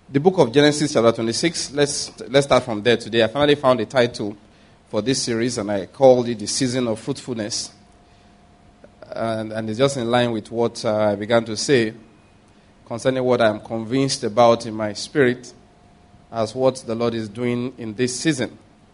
The book of Genesis chapter 26, let's start from there today. I finally found a title for this series and I called it The Season of Fruitfulness. And it's just in line with what I began to say concerning what I'm convinced about in my spirit as what the Lord is doing in this season.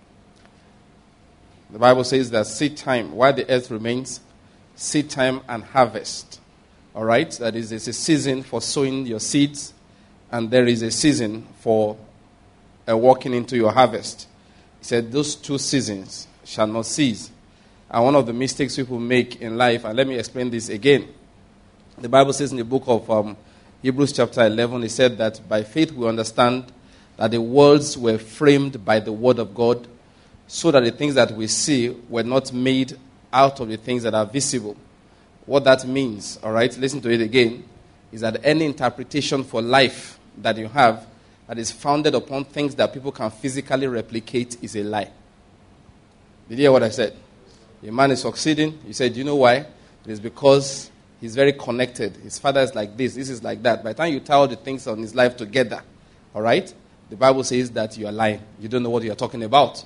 The Bible says that seed time, while the earth remains, seed time and harvest. All right? That is, it's a season for sowing your seeds, and there is a season for walking into your harvest. He said, those two seasons shall not cease. And one of the mistakes people make in life, and let me explain this again. The Bible says in the book of Hebrews chapter 11, it said that by faith we understand that the worlds were framed by the word of God, so that the things that we see were not made out of the things that are visible. What that means, all right, listen to it again, is that any interpretation for life that you have that is founded upon things that people can physically replicate is a lie. Did you hear what I said? A man is succeeding. You said, do you know why? It is because he's very connected. His father is like this is like that. By the time you tie all the things on his life together, all right, the Bible says that you are lying. You don't know what you are talking about.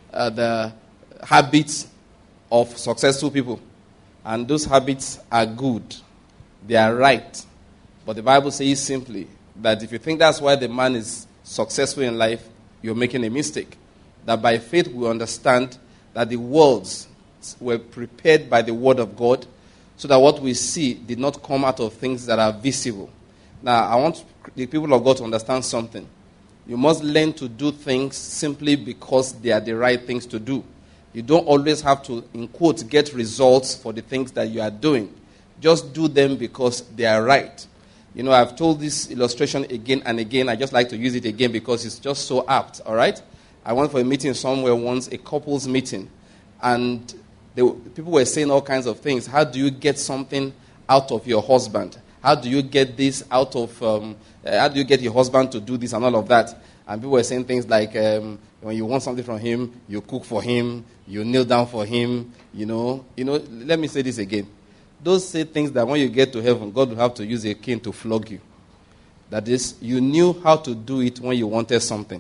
The habits of successful people. And those habits are good. They are right. But the Bible says simply that if you think that's why the man is successful in life, you're making a mistake. That by faith we understand that the worlds were prepared by the word of God, so that what we see did not come out of things that are visible. Now, I want the people of God to understand something. You must learn to do things simply because they are the right things to do. You don't always have to, in quotes, get results for the things that you are doing. Just do them because they are right. You know, I've told this illustration again and again. I just like to use it again because it's just so apt, all right? I went for a meeting somewhere once, a couple's meeting, and people were saying all kinds of things. How do you get something out of your husband? How do you get this out of, how do you get your husband to do this and all of that? And people were saying things like, when you want something from him, you cook for him, you kneel down for him, you know. Let me say this again. Don't say things that when you get to heaven, God will have to use a cane to flog you. That is, you knew how to do it when you wanted something.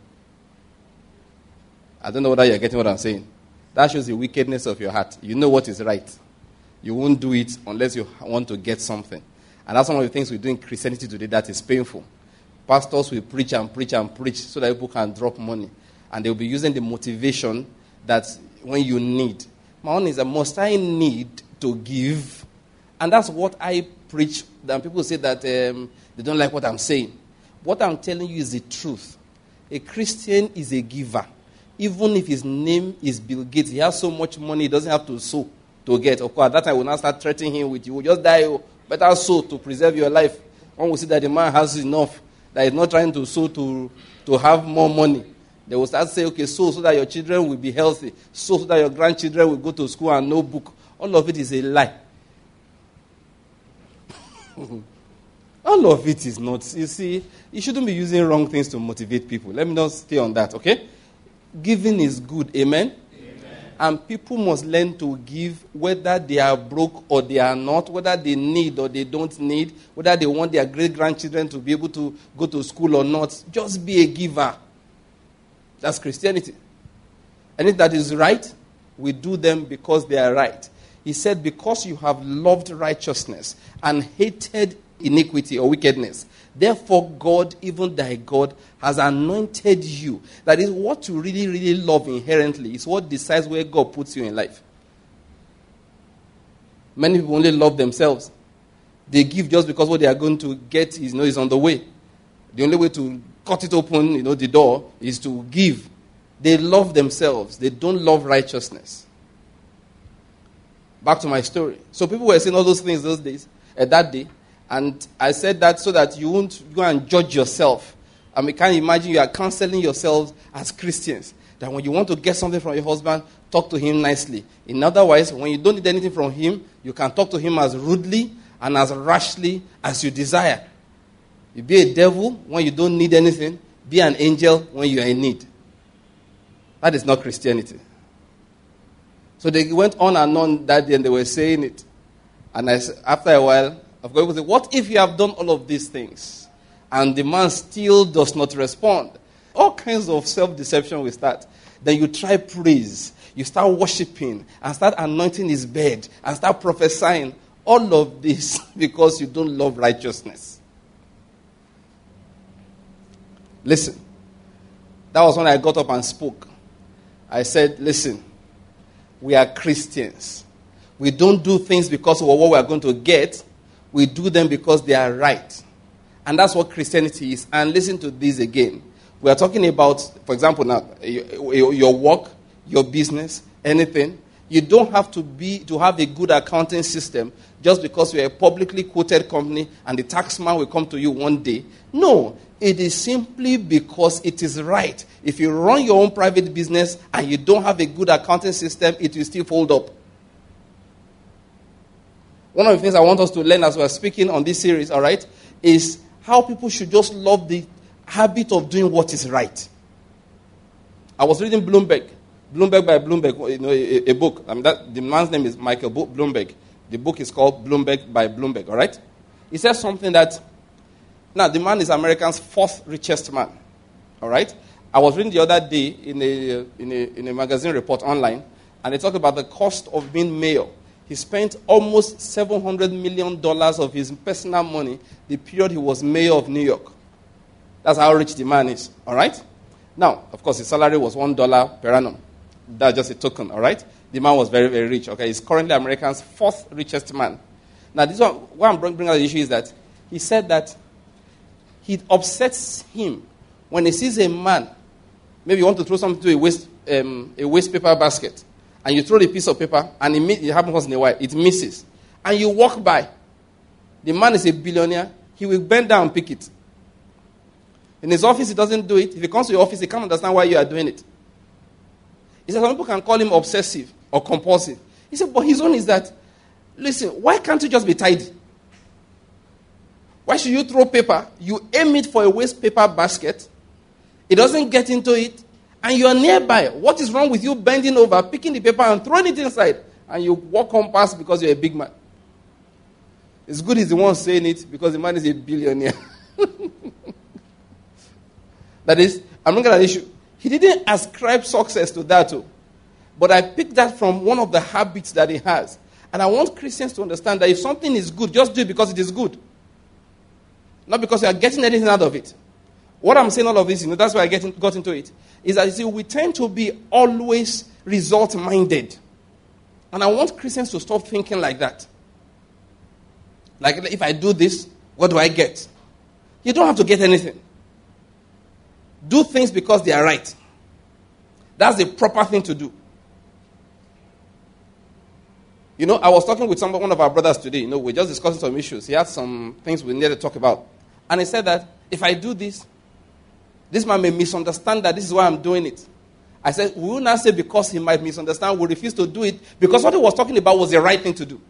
I don't know whether you're getting what I'm saying. That shows the wickedness of your heart. You know what is right. You won't do it unless you want to get something. And that's one of the things we do in Christianity today that is painful. Pastors will preach and preach and preach so that people can drop money. And they'll be using the motivation that when you need. My own is that must I need to give? And that's what I preach. And people say that they don't like what I'm saying. What I'm telling you is the truth. A Christian is a giver. Even if his name is Bill Gates, he has so much money, he doesn't have to sow to get. Of course, at that time, I will not start threatening him with, you will just die. Better sow to preserve your life. One will see that the man has enough, that he's not trying to sow to have more money. They will start saying, okay, sow so that your children will be healthy. Sow so that your grandchildren will go to school and no book. All of it is a lie. All of it is not. You see, you shouldn't be using wrong things to motivate people. Let me not stay on that, okay? Giving is good, amen? And people must learn to give whether they are broke or they are not, whether they need or they don't need, whether they want their great-grandchildren to be able to go to school or not. Just be a giver. That's Christianity. Anything that is right, we do them because they are right. He said, because you have loved righteousness and hated iniquity or wickedness, therefore God, even thy God, has anointed you. That is what you really, really love inherently. It's what decides where God puts you in life. Many people only love themselves. They give just because what they are going to get is on the way. The only way to cut it open, the door, is to give. They love themselves. They don't love righteousness. Back to my story. So people were saying all those things that day. And I said that so that you won't go and judge yourself. I mean, can you imagine you are counseling yourselves as Christians? That when you want to get something from your husband, talk to him nicely. In other words, when you don't need anything from him, you can talk to him as rudely and as rashly as you desire. You be a devil when you don't need anything. Be an angel when you are in need. That is not Christianity. So they went on and on that day and they were saying it. And after a while, of course, people say, what if you have done all of these things and the man still does not respond. All kinds of self-deception will start. Then you try praise. You start worshiping and start anointing his bed and start prophesying. All of this because you don't love righteousness. Listen. That was when I got up and spoke. I said, listen, we are Christians. We don't do things because of what we are going to get. We do them because they are right. And that's what Christianity is. And listen to this again. We are talking about, for example, now, your work, your business, anything. You don't have to have a good accounting system just because you're a publicly quoted company and the taxman will come to you one day. No, it is simply because it is right. If you run your own private business and you don't have a good accounting system, it will still fold up. One of the things I want us to learn as we're speaking on this series, all right, is how people should just love the habit of doing what is right. I was reading Bloomberg by Bloomberg, a book. The man's name is Michael Bloomberg. The book is called Bloomberg by Bloomberg, all right? He says something that, now the man is America's fourth richest man, all right? I was reading the other day in a magazine report online, and they talked about the cost of being mayor. He spent almost $700 million of his personal money the period he was mayor of New York. That's how rich the man is, all right? Now, of course, his salary was $1 per annum. That's just a token, all right? The man was very, very rich, okay? He's currently America's fourth richest man. Now, this one, why I'm bringing out the issue is that he said that it upsets him when he sees a man, maybe you want to throw something to a waste paper basket, and you throw the piece of paper, and it happens once in a while, it misses. And you walk by. The man is a billionaire. He will bend down and pick it. In his office, he doesn't do it. If he comes to your office, he can't understand why you are doing it. He said some people can call him obsessive or compulsive. He said, but his own is that, listen, why can't you just be tidy? Why should you throw paper? You aim it for a waste paper basket. It doesn't get into it. And you are nearby. What is wrong with you bending over, picking the paper and throwing it inside? And you walk on past because you're a big man. It's good he's the one saying it because the man is a billionaire. That is, I'm looking at the issue. He didn't ascribe success to that too. But I picked that from one of the habits that he has. And I want Christians to understand that if something is good, just do it because it is good. Not because you are getting anything out of it. What I'm saying all of this, that's why I got into it, is that you see, we tend to be always result-minded. And I want Christians to stop thinking like that. Like, if I do this, what do I get? You don't have to get anything. Do things because they are right. That's the proper thing to do. I was talking with one of our brothers today. We're just discussing some issues. He had some things we needed to talk about. And he said that if I do this man may misunderstand that this is why I'm doing it. I said, we will not say because he might misunderstand, we refuse to do it, because what he was talking about was the right thing to do.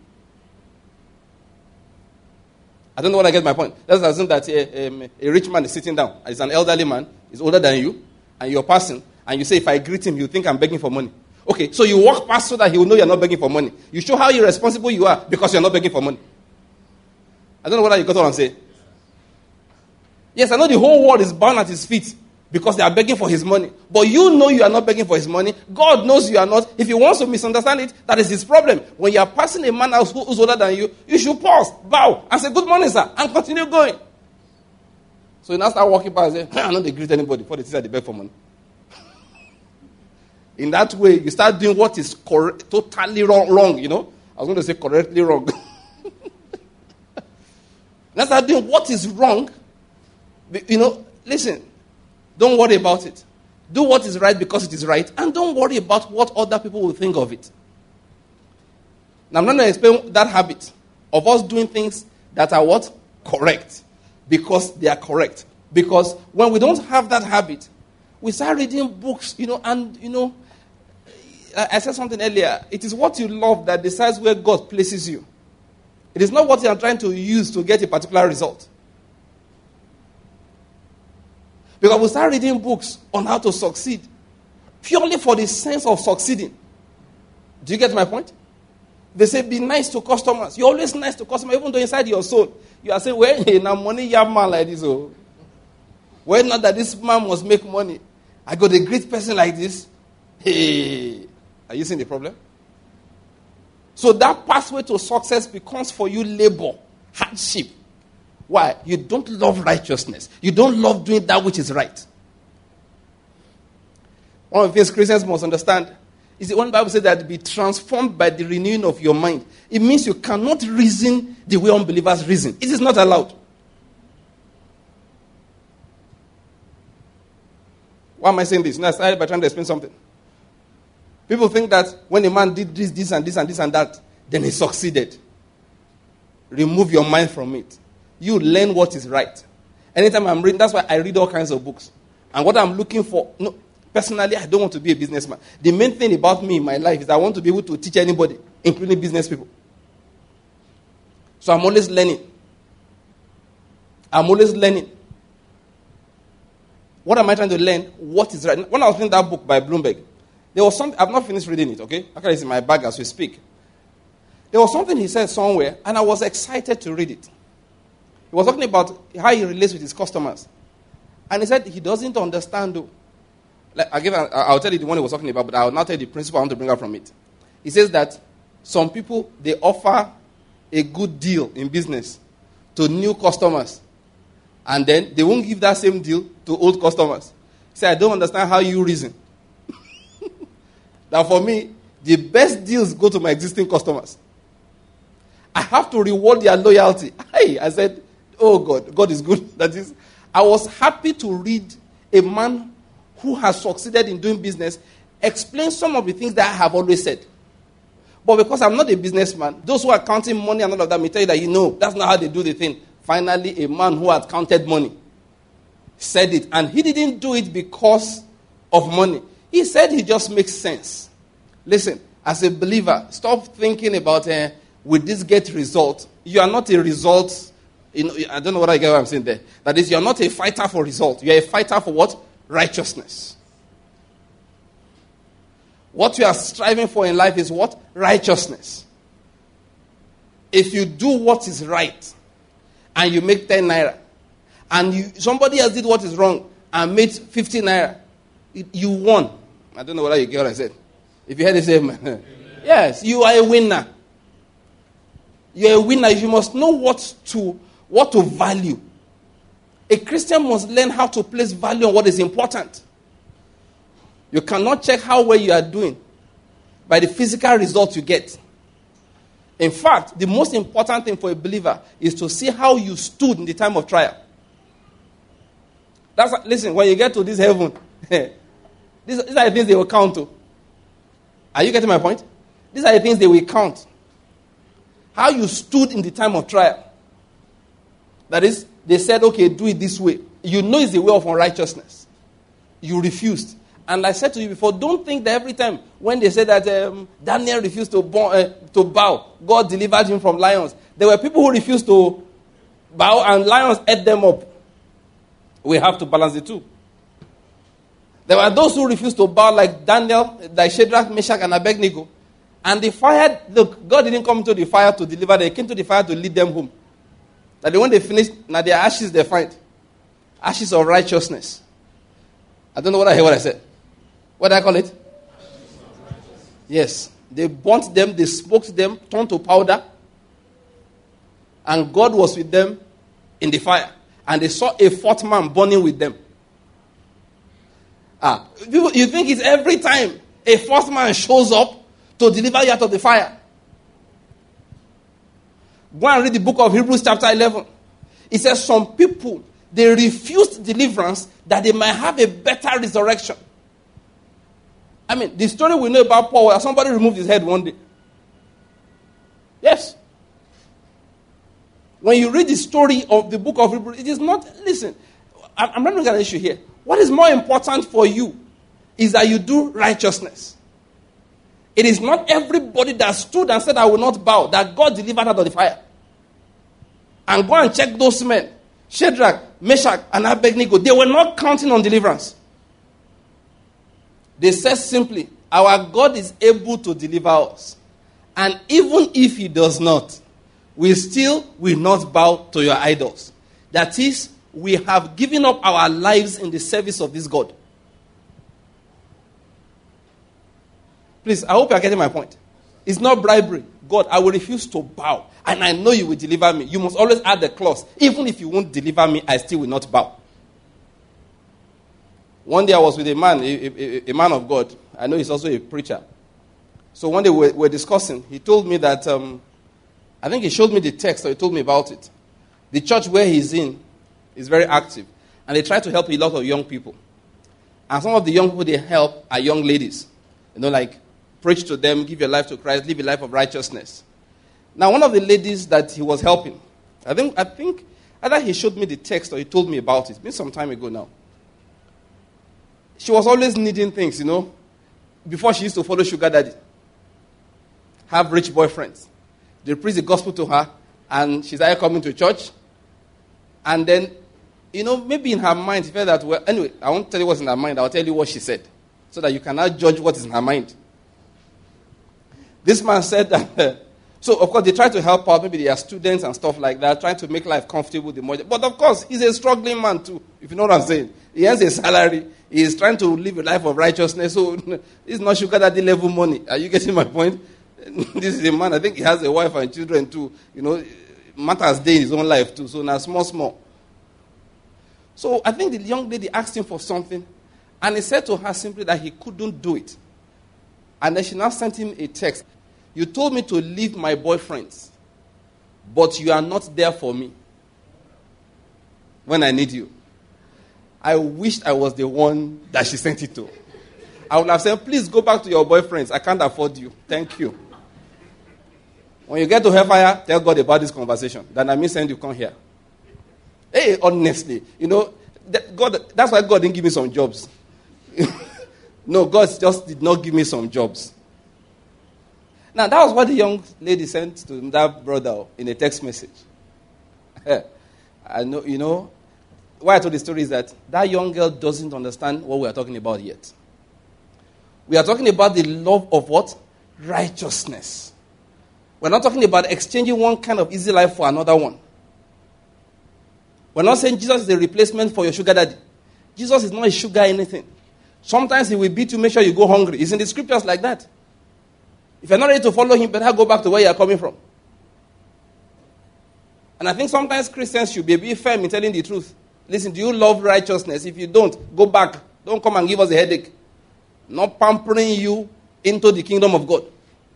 I don't know what I get my point. Let's assume that a rich man is sitting down. He's an elderly man. He's older than you. And you're passing. And you say, if I greet him, he'll think I'm begging for money. Okay, so you walk past so that he will know you're not begging for money. You show how irresponsible you are because you're not begging for money. I don't know whether you got what I'm saying. Yes, I know the whole world is bound at his feet because they are begging for his money. But you know you are not begging for his money. God knows you are not. If he wants to misunderstand it, that is his problem. When you are passing a man who's older than you, you should pause, bow, and say, good morning, sir, and continue going. So you now start walking past and say, I know they greet anybody before they say they beg for money. In that way, you start doing what is totally wrong. I was going to say correctly wrong. Now start doing what is wrong. Listen, don't worry about it. Do what is right because it is right, and don't worry about what other people will think of it. Now, I'm not going to explain that habit of us doing things that are what? Correct. Because they are correct. Because when we don't have that habit, we start reading books, I said something earlier. It is what you love that decides where God places you. It is not what you are trying to use to get a particular result. Because we start reading books on how to succeed purely for the sense of succeeding. Do you get my point? They say be nice to customers. You're always nice to customers, even though inside your soul, you are saying, well, now money, you man like this. Oh. Well, not that this man must make money. I got a great person like this. Hey, are you seeing the problem? So that pathway to success becomes for you labor, hardship. Why? You don't love righteousness. You don't love doing that which is right. One of the things Christians must understand is that when the Bible says that be transformed by the renewing of your mind, it means you cannot reason the way unbelievers reason. It is not allowed. Why am I saying this? Now I started by trying to explain something. People think that when a man did this and this and this and that, then he succeeded. Remove your mind from it. You learn what is right. Anytime I'm reading, that's why I read all kinds of books. And what I'm looking for, no, personally, I don't want to be a businessman. The main thing about me in my life is I want to be able to teach anybody, including business people. So I'm always learning. What am I trying to learn? What is right? When I was reading that book by Bloomberg, there was something, I've not finished reading it, okay? Actually, it's in my bag as we speak. There was something he said somewhere, and I was excited to read it. He was talking about how he relates with his customers. And he said he doesn't understand, though. Like, I'll tell you the one he was talking about, but I'll not tell you the principle I want to bring out from it. He says that some people, they offer a good deal in business to new customers. And then they won't give that same deal to old customers. He said, I don't understand how you reason. Now for me, the best deals go to my existing customers. I have to reward their loyalty. Hey, I said, oh God is good. That is, I was happy to read a man who has succeeded in doing business explain some of the things that I have always said. But because I'm not a businessman, those who are counting money and all of that may tell you that, that's not how they do the thing. Finally, a man who had counted money said it. And he didn't do it because of money. He said it just makes sense. Listen, as a believer, stop thinking about, will this get result? You are not a result. I don't know what I get what I'm saying there. That is, you are not a fighter for result. You are a fighter for what? Righteousness. What you are striving for in life is what? Righteousness. If you do what is right, and you make 10 naira, and somebody else did what is wrong, and made 50 naira, you won. I don't know whether you get what I said. If you heard it, say amen. Yes, you are a winner. You are a winner. You must know what to value. A Christian must learn how to place value on what is important. You cannot check how well you are doing by the physical results you get. In fact, the most important thing for a believer is to see how you stood in the time of trial. Listen, when you get to this heaven, these are the things they will count to. Are you getting my point? These are the things they will count. How you stood in the time of trial. That is, they said, okay, do it this way. You know it's the way of unrighteousness. You refused. And I said to you before, don't think that every time when they said that Daniel refused to bow, God delivered him from lions. There were people who refused to bow and lions ate them up. We have to balance the two. There were those who refused to bow like Daniel, like Shadrach, Meshach, and Abednego. And the fire, look, God didn't come to the fire to deliver them. He came to the fire to lead them home. That when they finished, now their ashes they find. Ashes of righteousness. I don't know what I said. What do I call it? Yes. They burnt them, they smoked them, turned to powder. And God was with them in the fire. And they saw a fourth man burning with them. You think it's every time a fourth man shows up to deliver you out of the fire. Go and read the book of Hebrews chapter 11. It says some people, they refused deliverance that they might have a better resurrection. I mean, the story we know about Paul, where somebody removed his head one day. Yes. When you read the story of the book of Hebrews, it is not, listen, I'm not looking at an issue here. What is more important for you is that you do righteousness. It is not everybody that stood and said, I will not bow, that God delivered out of the fire. And go and check those men. Shadrach, Meshach, and Abednego. They were not counting on deliverance. They said simply, our God is able to deliver us. And even if he does not, we still will not bow to your idols. That is, we have given up our lives in the service of this God. Please, I hope you are getting my point. It's not bribery. God, I will refuse to bow. And I know you will deliver me. You must always add the clause. Even if you won't deliver me, I still will not bow. One day I was with a man, a man of God. I know he's also a preacher. So one day we were discussing. He told me that, I think he showed me the text, or he told me about it. The church where he's in is very active. And they try to help a lot of young people. And some of the young people they help are young ladies. Like, preach to them, give your life to Christ, live a life of righteousness. Now, one of the ladies that he was helping, I think either he showed me the text or he told me about it. It's been some time ago now. She was always needing things, before she used to follow sugar daddy. Have rich boyfriends. They preach the gospel to her, and she started coming to church. And then, maybe in her mind, she felt that, well, anyway, I won't tell you what's in her mind. I'll tell you what she said, so that you cannot judge what is in her mind. This man said that, so of course they try to help out, maybe they are students and stuff like that, trying to make life comfortable. But of course, he's a struggling man too, if you know what I'm saying. He has a salary, he is trying to live a life of righteousness, so it's not sugar daddy level money. Are you getting my point? This is a man, I think he has a wife and children too, matters day in his own life too, so now small. So I think the young lady asked him for something, and he said to her simply that he couldn't do it. And then she now sent him a text. You told me to leave my boyfriends, but you are not there for me when I need you. I wished I was the one that she sent it to. I would have said, please go back to your boyfriends. I can't afford you. Thank you. When you get to hellfire, tell God about this conversation. Then I may send you come here. Hey, honestly, that's why God didn't give me some jobs. No, God just did not give me some jobs. Now, that was what the young lady sent to that brother in a text message. I know, why I told the story is that young girl doesn't understand what we are talking about yet. We are talking about the love of what? Righteousness. We're not talking about exchanging one kind of easy life for another one. We're not saying Jesus is a replacement for your sugar daddy. Jesus is not a sugar anything. Sometimes he will beat you, make sure you go hungry. It's in the scriptures like that. If you're not ready to follow him, better go back to where you're coming from. And I think sometimes Christians should be a bit firm in telling the truth. Listen, do you love righteousness? If you don't, go back. Don't come and give us a headache. Not pampering you into the kingdom of God.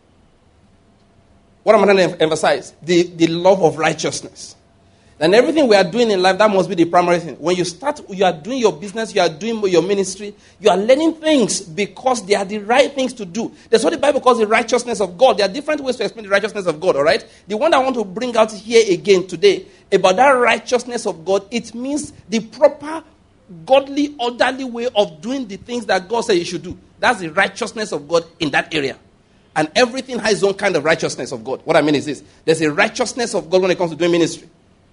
What am I trying to emphasize? The love of righteousness. And everything we are doing in life, that must be the primary thing. When you start, you are doing your business, you are doing your ministry, you are learning things because they are the right things to do. That's what the Bible calls the righteousness of God. There are different ways to explain the righteousness of God, all right? The one I want to bring out here again today, about that righteousness of God, it means the proper, godly, orderly way of doing the things that God said you should do. That's the righteousness of God in that area. And everything has its own kind of righteousness of God. What I mean is this. There's a righteousness of God when it comes to doing ministry.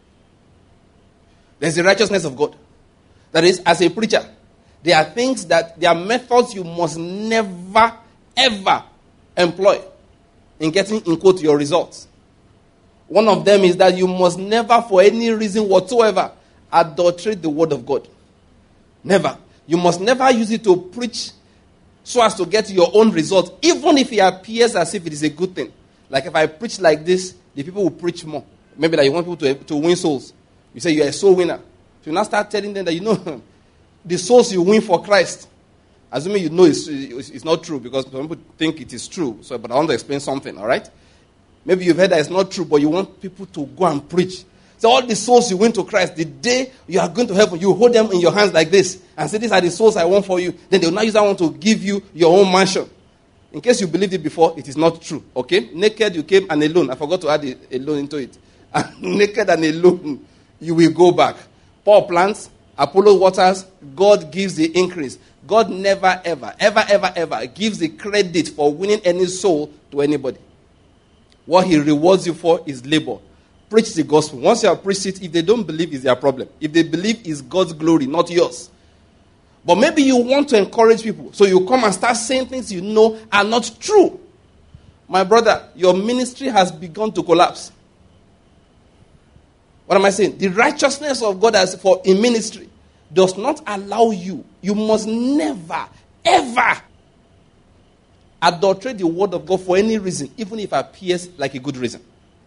There's the righteousness of God. That is, as a preacher, there are things there are methods you must never, ever employ in getting, in quote, your results. One of them is that you must never, for any reason whatsoever, adulterate the word of God. Never. You must never use it to preach so as to get your own results, even if it appears as if it is a good thing. Like if I preach like this, the people will preach more. Maybe like you want people to win souls. You say you are a soul winner. So you now start telling them that the souls you win for Christ, assuming it's not true, because some people think it is true. So, but I want to explain something, all right? Maybe you've heard that it's not true, but you want people to go and preach. So all the souls you win to Christ, the day you are going to heaven, you hold them in your hands like this and say, these are the souls I want for you. Then they will not use that one to give you your own mansion. In case you believed it before, it is not true, okay? Naked you came and alone. I forgot to add alone into it. Naked and alone, you will go back. Paul plants, Apollo waters, God gives the increase. God never, ever gives the credit for winning any soul to anybody. What he rewards you for is labor. Preach the gospel. Once you have preached it, if they don't believe, it's their problem. If they believe, it's God's glory, not yours. But maybe you want to encourage people, so you come and start saying things you know are not true. My brother, your ministry has begun to collapse. What am I saying? The righteousness of God as for in ministry does not allow you. You must never, ever adulterate the word of God for any reason, even if it appears like a good reason.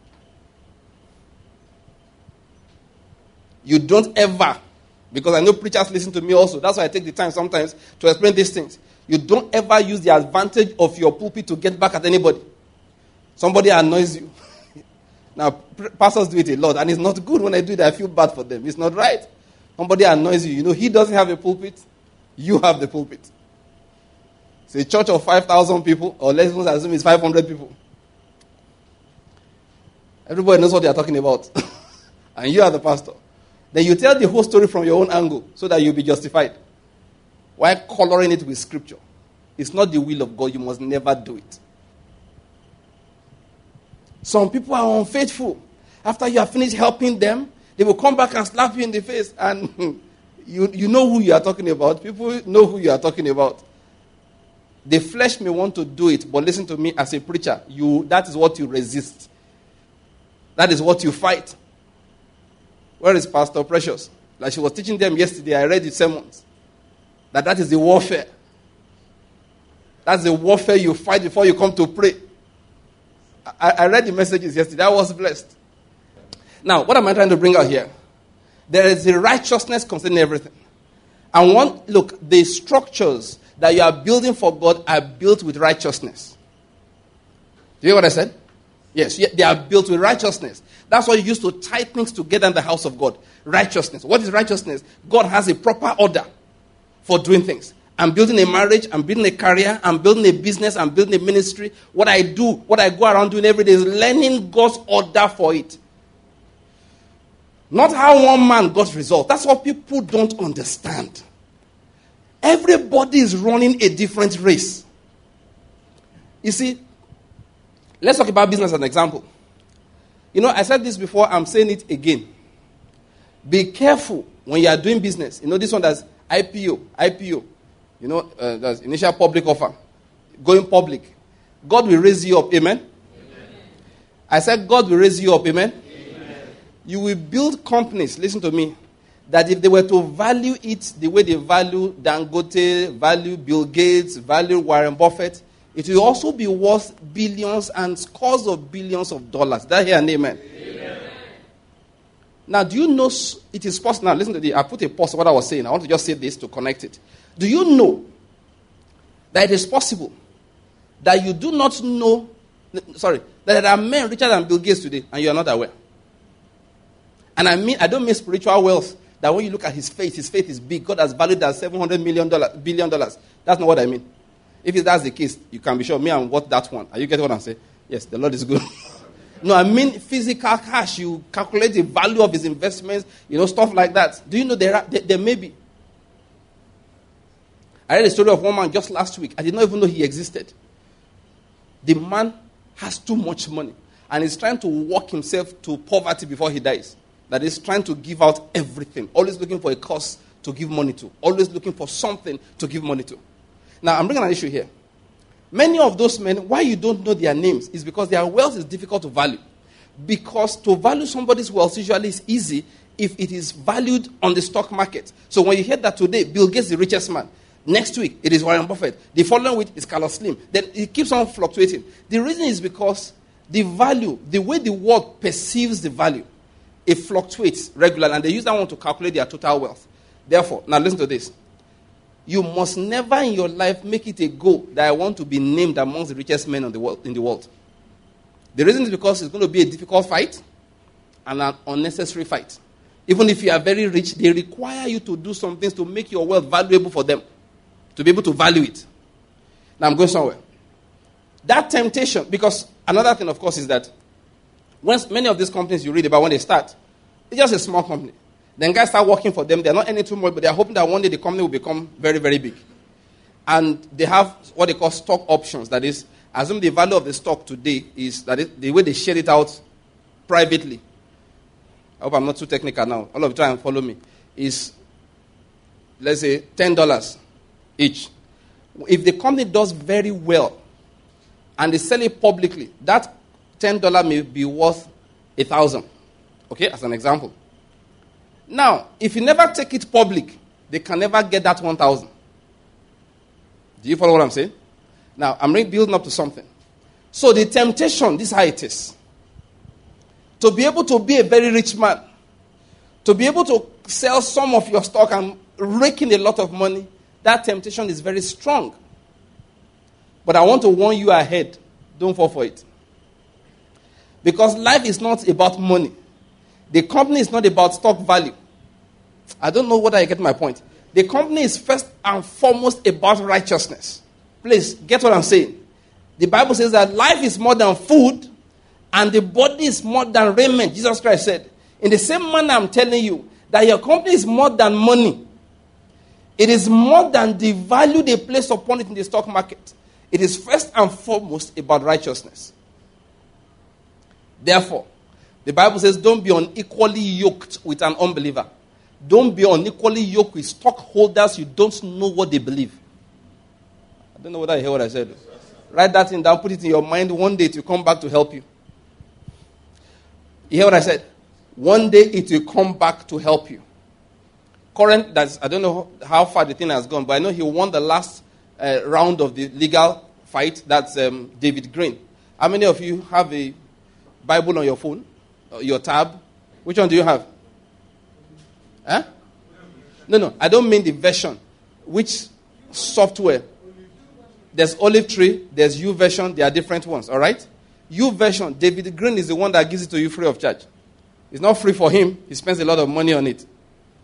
You don't ever, because I know preachers listen to me also. That's why I take the time sometimes to explain these things. You don't ever use the advantage of your pulpit to get back at anybody. Somebody annoys you. Now, pastors do it a lot, and it's not good. When I do it, I feel bad for them. It's not right. Somebody annoys you. You know, he doesn't have a pulpit. You have the pulpit. It's a church of 5,000 people, or let's assume it's 500 people. Everybody knows what they are talking about. And you are the pastor. Then you tell the whole story from your own angle so that you'll be justified. Why coloring it with scripture? It's not the will of God. You must never do it. Some people are unfaithful. After you have finished helping them, they will come back and slap you in the face. And you know who you are talking about. People know who you are talking about. The flesh may want to do it, but listen to me as a preacher. That is what you resist. That is what you fight. Where is Pastor Precious? Like she was teaching them yesterday, I read the sermons. That is the warfare. That's the warfare you fight before you come to pray. I read the messages yesterday. I was blessed. Now, what am I trying to bring out here? There is a righteousness concerning everything. And look, the structures that you are building for God are built with righteousness. Do you hear what I said? Yes, they are built with righteousness. That's why you used to tie things together in the house of God. Righteousness. What is righteousness? God has a proper order for doing things. I'm building a marriage, I'm building a career, I'm building a business, I'm building a ministry. What I do, what I go around doing every day is learning God's order for it. Not how one man got results. That's what people don't understand. Everybody is running a different race. You see, let's talk about business as an example. You know, I said this before, I'm saying it again. Be careful when you are doing business. You know, this one that's IPO. You know, that's initial public offer. Going public. God will raise you up. Amen? Amen. I said God will raise you up. Amen? Amen? You will build companies, listen to me, that if they were to value it the way they value Dangote, value Bill Gates, value Warren Buffett, it will also be worth billions and scores of billions of dollars. Did I hear an amen? Amen. Now, do you know it is possible? Now, listen to this. I put a pause on what I was saying. I want to just say this to connect it. Do you know that it is possible that you do not know, that there are men richer than Bill Gates today and you are not aware? And I don't mean spiritual wealth, that when you look at his faith is big. God has valued at $700 billion. That's not what I mean. If that's the case, you can be sure me I'm worth that one. Are you getting what I'm saying? Yes, the Lord is good. No, I mean physical cash. You calculate the value of his investments, stuff like that. Do you know there may be? I read a story of one man just last week. I did not even know he existed. The man has too much money and is trying to walk himself to poverty before he dies. That is trying to give out everything. Always looking for a cause to give money to. Always looking for something to give money to. Now, I'm bringing an issue here. Many of those men, why you don't know their names is because their wealth is difficult to value. Because to value somebody's wealth usually is easy if it is valued on the stock market. So when you hear that today, Bill Gates is the richest man. Next week, it is Warren Buffett. The following week is Carlos Slim. Then it keeps on fluctuating. The reason is because the value, the way the world perceives the value, it fluctuates regularly. And they use that one to calculate their total wealth. Therefore, now listen to this. You must never in your life make it a goal that I want to be named amongst the richest men in the world. The reason is because it's going to be a difficult fight and an unnecessary fight. Even if you are very rich, they require you to do some things to make your wealth valuable for them, to be able to value it. Now I'm going somewhere. That temptation, because another thing, of course, is that when many of these companies you read about when they start, it's just a small company. Then guys start working for them. They're not earning too much, but they're hoping that one day the company will become very, very big. And they have what they call stock options. That is, assume the value of the stock today is, the way they share it out privately. I hope I'm not too technical now. All of you try and follow me. Is, let's say, $10 each. If the company does very well and they sell it publicly, that $10 may be worth 1,000. Okay, as an example. Now, if you never take it public, they can never get that 1,000. Do you follow what I'm saying? Now, I'm building up to something. So the temptation, this is how it is. To be able to be a very rich man, to be able to sell some of your stock and rake in a lot of money, that temptation is very strong. But I want to warn you ahead, don't fall for it. Because life is not about money. The company is not about stock value. I don't know whether I get my point. The company is first and foremost about righteousness. Please, get what I'm saying. The Bible says that life is more than food and the body is more than raiment. Jesus Christ said, in the same manner I'm telling you, that your company is more than money. It is more than the value they place upon it in the stock market. It is first and foremost about righteousness. Therefore, the Bible says don't be unequally yoked with an unbeliever. Don't be unequally yoked with stockholders you don't know what they believe. I don't know whether you hear what I said. Write that thing down, put it in your mind. One day it will come back to help you. You hear what I said? One day it will come back to help you. I don't know how far the thing has gone, but I know he won the last round of the legal fight. That's David Green. How many of you have a Bible on your phone? Your tab? Which one do you have? Huh? No, I don't mean the version. Which software? There's Olive Tree, there's YouVersion, there are different ones, all right? YouVersion, David Green is the one that gives it to you free of charge. It's not free for him, he spends a lot of money on it.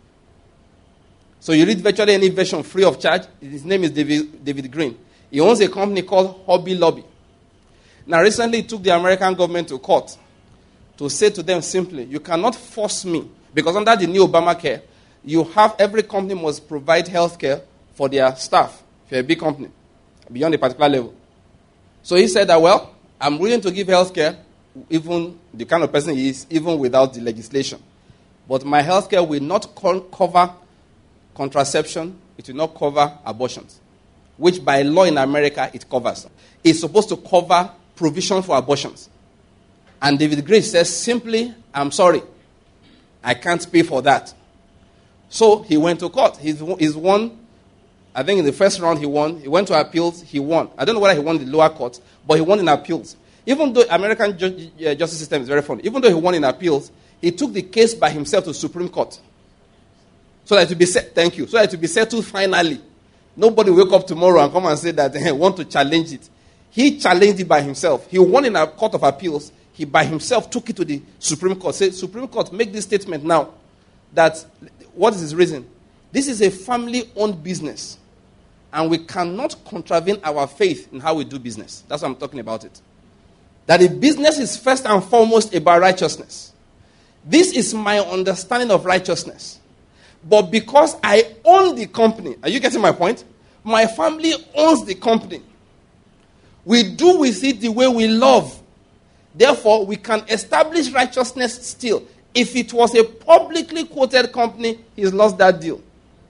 So you read virtually any version free of charge. His name is David Green. He owns a company called Hobby Lobby. Now recently he took the American government to court to say to them simply, you cannot force me, because under the new Obamacare, every company must provide health care for their staff, if you're a big company, beyond a particular level. So he said that, well, I'm willing to give health care, even the kind of person he is, even without the legislation. But my health care will not cover contraception, it will not cover abortions, which by law in America it covers. It's supposed to cover provision for abortions. And David Green says simply, I'm sorry, I can't pay for that. So he went to court. He's won. I think in the first round he won. He went to appeals, he won. I don't know whether he won the lower court, but he won in appeals. Even though American justice system is very funny, even though he won in appeals, he took the case by himself to Supreme Court. So that it will be set, thank you. So that it will be settled finally. Nobody wake up tomorrow and come and say that they want to challenge it. He challenged it by himself. He won in a court of appeals. He by himself took it to the Supreme Court. Said, Supreme Court, make this statement now. That, what is his reason? This is a family-owned business. And we cannot contravene our faith in how we do business. That's why I'm talking about it. That the business is first and foremost about righteousness. This is my understanding of righteousness. But because I own the company, are you getting my point? My family owns the company. We do with it the way we love. Therefore, we can establish righteousness still. If it was a publicly quoted company, he's lost that deal.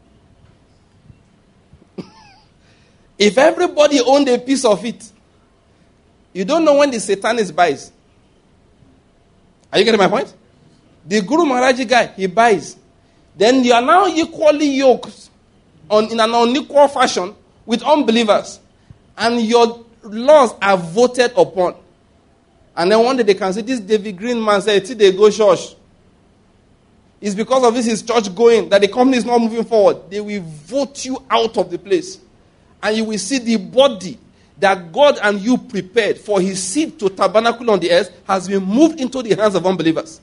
If everybody owned a piece of it, you don't know when the Satanist buys. Are you getting my point? The Guru Maharaji guy, he buys. Then you are now equally yoked in an unequal fashion with unbelievers. And your laws are voted upon. And then one day they can say, this David Green man said, till they go church. It's because of this his church going that the company is not moving forward. They will vote you out of the place. And you will see the body that God and you prepared for his seed to tabernacle on the earth has been moved into the hands of unbelievers.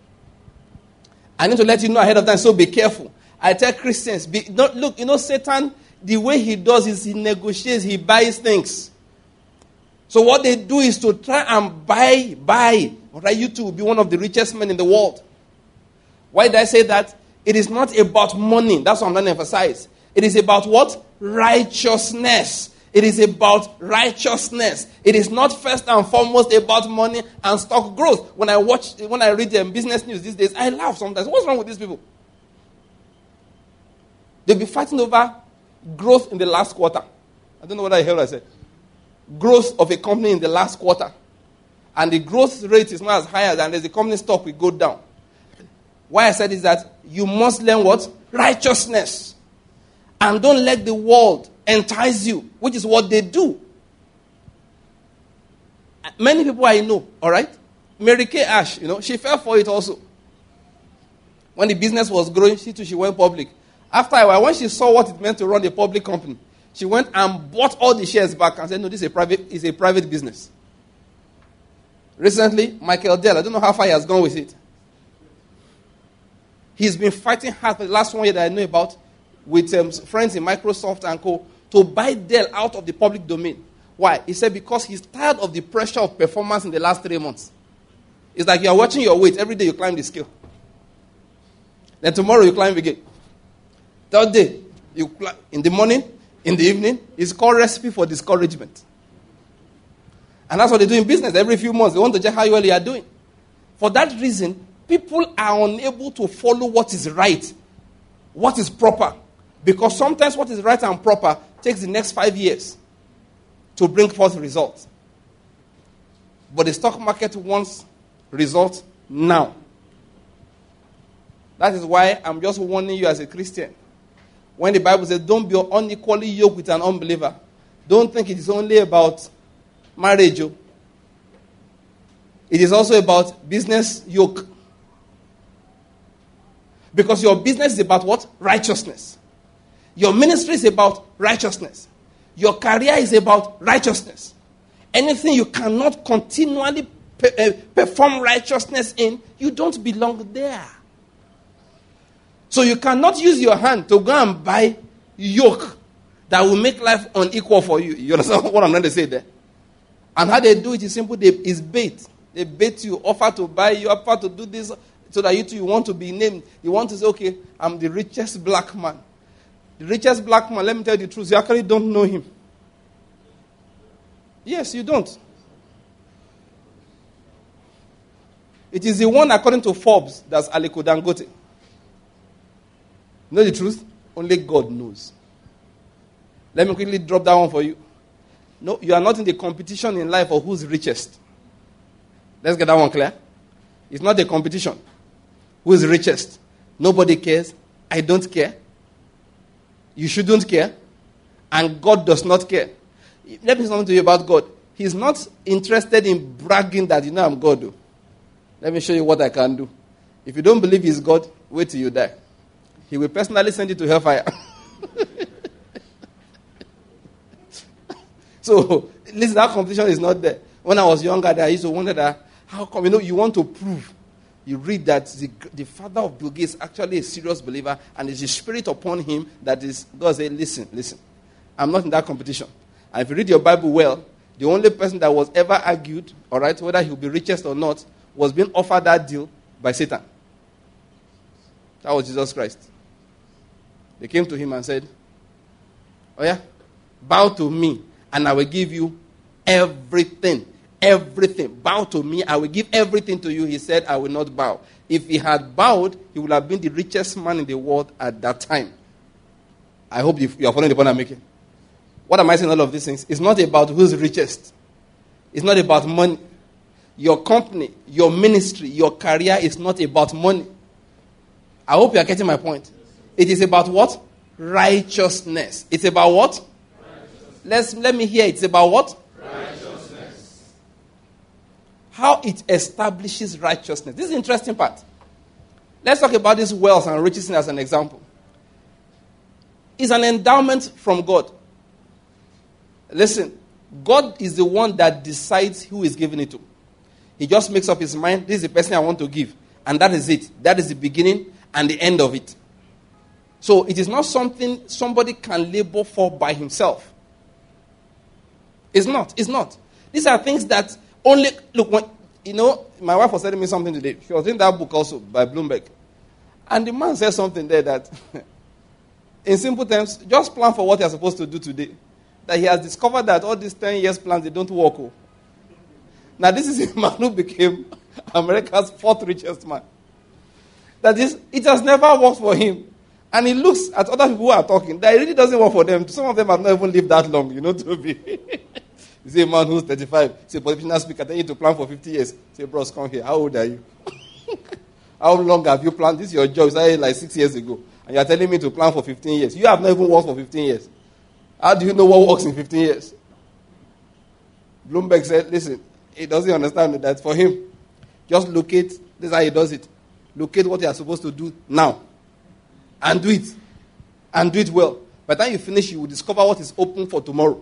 I need to let you know ahead of time, so be careful. I tell Christians, look, Satan, the way he does is he negotiates, he buys things. So what they do is to try and buy. Right, you two will be one of the richest men in the world. Why did I say that? It is not about money. That's what I'm going to emphasize. It is about what? Righteousness. It is about righteousness. It is not first and foremost about money and stock growth. When I read business news these days, I laugh sometimes. What's wrong with these people? They'll be fighting over growth in the last quarter. I don't know what I heard I said. Growth of a company in the last quarter. And the growth rate is not as high as the company stock will go down. Why I said is that you must learn what? Righteousness. And don't let the world entice you, which is what they do. Many people I know, all right? Mary Kay Ash, she fell for it also. When the business was growing, she went public. After a while, when she saw what it meant to run a public company, she went and bought all the shares back and said, no, this is a private business. Recently, Michael Dell, I don't know how far he has gone with it. He's been fighting hard for the last 1 year that I know about with friends in Microsoft and co. to buy Dell out of the public domain. Why? He said because he's tired of the pressure of performance in the last 3 months. It's like you're watching your weight. Every day you climb the scale. Then tomorrow you climb again. Third day, you climb in the morning, in the evening. It's called recipe for discouragement. And that's what they do in business. Every few months, they want to check how well you are doing. For that reason, people are unable to follow what is right, what is proper. Because sometimes what is right and proper takes the next 5 years to bring forth results. But the stock market wants results now. That is why I'm just warning you as a Christian. When the Bible says, don't be unequally yoked with an unbeliever, don't think it is only about marriage. It is also about business yoke. Because your business is about what? Righteousness. Your ministry is about righteousness. Your career is about righteousness. Anything you cannot continually perform righteousness in, you don't belong there. So you cannot use your hand to go and buy yoke that will make life unequal for you. You understand what I'm trying to say there? And how they do it is simple. It's bait. They bait you, offer to buy you, offer to do this, so that you want to be named. You want to say, okay, I'm the richest black man. The richest black man, let me tell you the truth, you actually don't know him. Yes, you don't. It is the one, according to Forbes, that's Aliko Dangote. Know the truth? Only God knows. Let me quickly drop that one for you. No, you are not in the competition in life of who's richest. Let's get that one clear. It's not a competition. Who is richest? Nobody cares. I don't care. You shouldn't care. And God does not care. Let me say something to you about God. He's not interested in bragging that, I'm God. Though. Let me show you what I can do. If you don't believe he's God, wait till you die. He will personally send you to hellfire. So, listen, that competition is not there. When I was younger, I used to wonder that, how come, you want to prove. You read that the father of Bill Gates is actually a serious believer, and it's the spirit upon him that is, God said, listen, I'm not in that competition. And if you read your Bible well, the only person that was ever argued, all right, whether he'll be richest or not, was being offered that deal by Satan. That was Jesus Christ. They came to him and said, oh yeah, bow to me and I will give you everything. Everything. Bow to me, I will give everything to you. He said, I will not bow. If he had bowed, he would have been the richest man in the world at that time. I hope you are following the point I'm making. What am I saying all of these things? It's not about who's richest. It's not about money. Your company, your ministry, your career is not about money. I hope you are getting my point. It is about what? Righteousness. It's about what? Let me hear. It's about what? Righteousness. How it establishes righteousness. This is the interesting part. Let's talk about this wealth and riches as an example. It's an endowment from God. Listen, God is the one that decides who is giving it to. He just makes up his mind, this is the person I want to give. And that is it. That is the beginning and the end of it. So it is not something somebody can labor for by himself. It's not. It's not. These are things that only, look, when, my wife was telling me something today. She was reading that book also by Bloomberg. And the man said something there that, in simple terms, just plan for what you're supposed to do today. That he has discovered that all these 10 years plans, they don't work. Oh. Now, this is a man who became America's 4th richest man. That is, it has never worked for him. And he looks at other people who are talking. That it really doesn't work for them. Some of them have not even lived that long, to be. You see a man who's 35. He's a political speaker. They need to plan for 50 years. Say, bros, come here. How old are you? How long have you planned? This is your job. You started like 6 years ago. And you are telling me to plan for 15 years. You have not even worked for 15 years. How do you know what works in 15 years? Bloomberg said, listen, he doesn't understand that for him, just locate, this is how he does it. Locate what you are supposed to do now. And do it. And do it well. By the time you finish, you will discover what is open for tomorrow.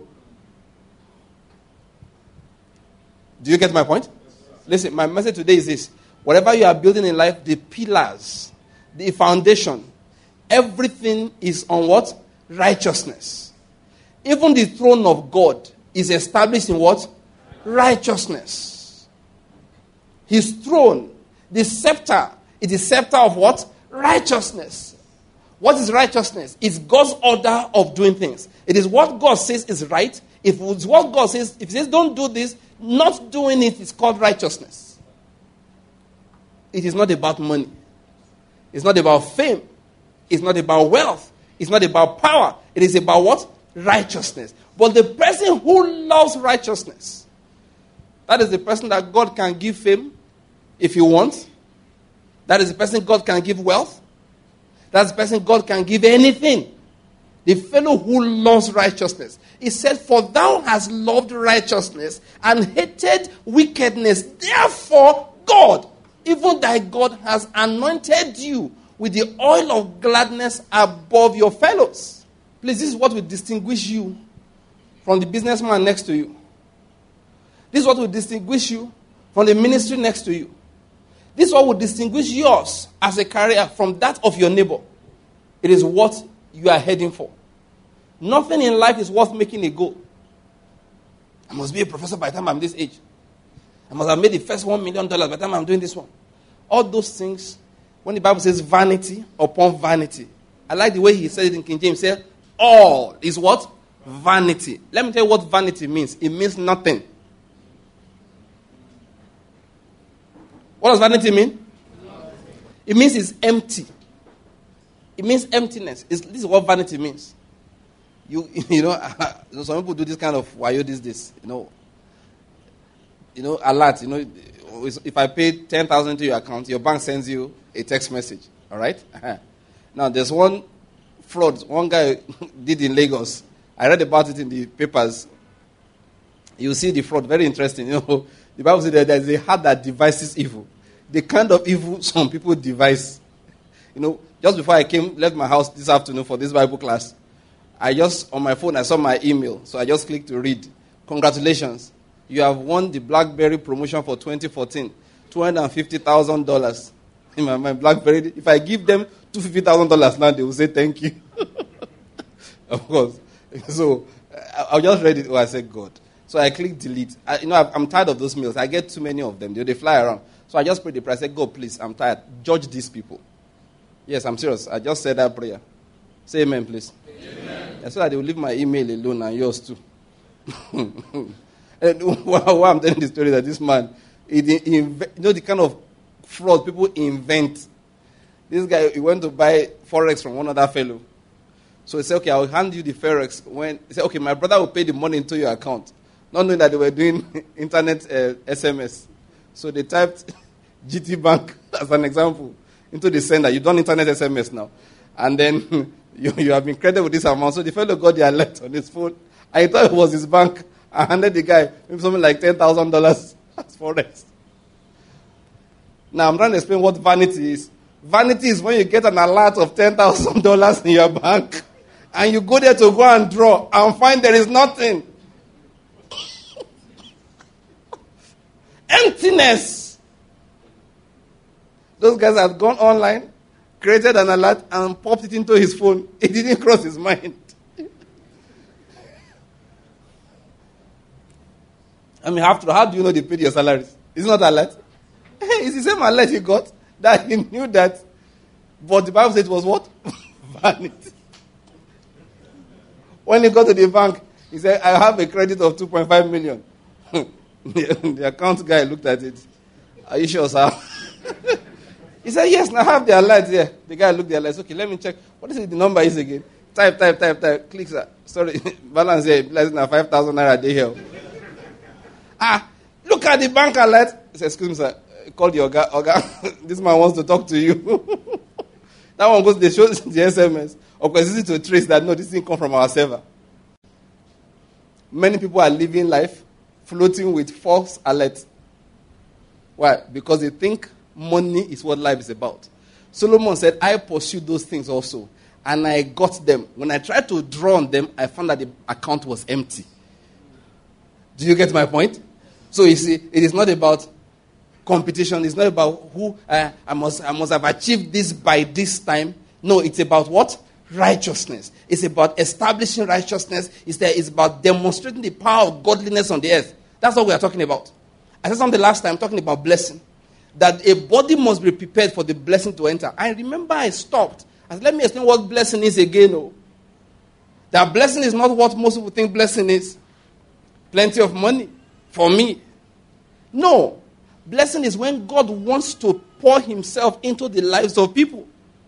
Do you get my point? Listen, my message today is this. Whatever you are building in life, the pillars, the foundation, everything is on what? Righteousness. Even the throne of God is established in what? Righteousness. His throne, the scepter, it is scepter of what? Righteousness. What is righteousness? It's God's order of doing things. It is what God says is right. If it's what God says, if He says don't do this, not doing it is called righteousness. It is not about money. It's not about fame. It's not about wealth. It's not about power. It is about what? Righteousness. But the person who loves righteousness, that is the person that God can give fame if He wants. That is the person God can give wealth. That's the person God can give anything. The fellow who loves righteousness. He said, for thou hast loved righteousness and hated wickedness. Therefore, God, even thy God, has anointed you with the oil of gladness above your fellows. Please, this is what will distinguish you from the businessman next to you. This is what will distinguish you from the ministry next to you. This is what will distinguish yours as a career from that of your neighbor. It is what you are heading for. Nothing in life is worth making a goal. I must be a professor by the time I'm this age. I must have made the first $1 million by the time I'm doing this one. All those things, when the Bible says vanity upon vanity, I like the way he said it in King James. He said, all is what? Vanity. Let me tell you what vanity means. It means nothing. What does vanity mean? It means it's empty. It means emptiness. This is what vanity means. You know, some people do this kind of wayo these days. You know, alert. You know, if I pay 10,000 to your account, your bank sends you a text message. All right. Now, there's one fraud one guy did in Lagos. I read about it in the papers. You see the fraud. Very interesting. You know, the Bible says that there is a heart that devises evil. The kind of evil some people devise. You know, just before I left my house this afternoon for this Bible class, on my phone, I saw my email. So I just clicked to read. Congratulations. You have won the BlackBerry promotion for 2014. $250,000. In my mind, BlackBerry, if I give them $250,000 now, they will say thank you. Of course. So I just read it. Oh, I said, God. So I clicked delete. I'm tired of those mails. I get too many of them. They fly around. So I just prayed the prayer. I said, God, please, I'm tired. Judge these people. Yes, I'm serious. I just said that prayer. Say amen, please. Amen. So that they will leave my email alone and yours too. And why I'm telling the story that this man, the kind of fraud people invent. This guy, he went to buy Forex from one other fellow. So he said, okay, I'll hand you the Forex. He said, okay, my brother will pay the money into your account. Not knowing that they were doing internet SMS. So they typed GT Bank as an example into the sender. You've done internet SMS now. And then you have been credited with this amount. So the fellow got the alert on his phone. I thought it was his bank. I handed the guy something like $10,000 as Forex. Now I'm trying to explain what vanity is. Vanity is when you get an alert of $10,000 in your bank and you go there to go and draw and find there is nothing. Emptiness. Those guys had gone online, created an alert, and popped it into his phone. It didn't cross his mind. I mean, how do you know they paid your salaries? It's not alert. It's the same alert he got that he knew that. But the Bible said it was what? Vanity. When he got to the bank, he said, I have a credit of 2.5 million. The account guy looked at it. Are you sure, sir? He said, yes, now I have the alert here. The guy looked at the alert. Okay, let me check. What is it the number is again? Type. Click, sir. Sorry, balance here. Less than 5,000 naira a day here. Look at the bank alert. He said, excuse me, sir. call the Oga. This man wants to talk to you. That one goes, they show the SMS. Of course, it's easy to trace that, no, this didn't come from our server. Many people are living life floating with false alerts. Why? Because they think money is what life is about. Solomon said, I pursued those things also, and I got them. When I tried to draw on them, I found that the account was empty. Do you get my point? So you see, it is not about competition. It's not about who I must have achieved this by this time. No, it's about what? Righteousness. It's about establishing righteousness. It's about demonstrating the power of godliness on the earth. That's what we are talking about. I said something last time talking about blessing. That a body must be prepared for the blessing to enter. I remember I stopped. I said, let me explain what blessing is again. Oh. That blessing is not what most people think blessing is. Plenty of money. For me. No. Blessing is when God wants to pour himself into the lives of people.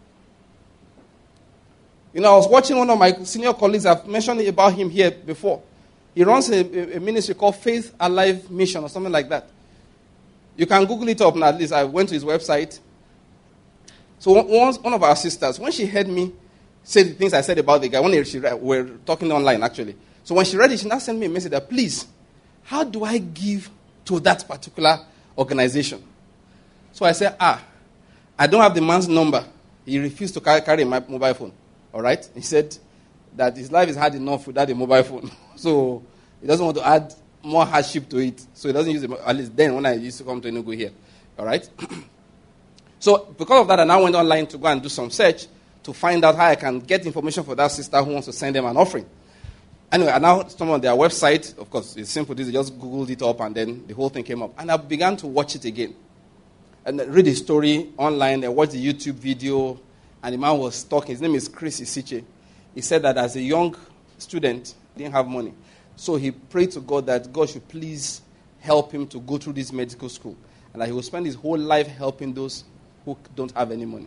You know, I was watching one of my senior colleagues. I've mentioned about him here before. He runs a ministry called Faith Alive Mission or something like that. You can Google it up now. At least I went to his website. So one of our sisters, when she heard me say the things I said about the guy, we're talking online actually. So when she read it, she now sent me a message that, please, how do I give to that particular organization? So I said, I don't have the man's number. He refused to carry my mobile phone. All right? He said that his life is hard enough without a mobile phone. So he doesn't want to add more hardship to it. So he doesn't use it, at least then when I used to come to Enugu here. All right? So because of that, I now went online to go and do some search to find out how I can get information for that sister who wants to send them an offering. Anyway, I now stumbled on their website. Of course, it's simple. They just Googled it up and then the whole thing came up. And I began to watch it again. And read the story online. I watched the YouTube video. And the man was talking. His name is Chris Isiche. He said that as a young student, he didn't have money. So he prayed to God that God should please help him to go through this medical school. And that he will spend his whole life helping those who don't have any money.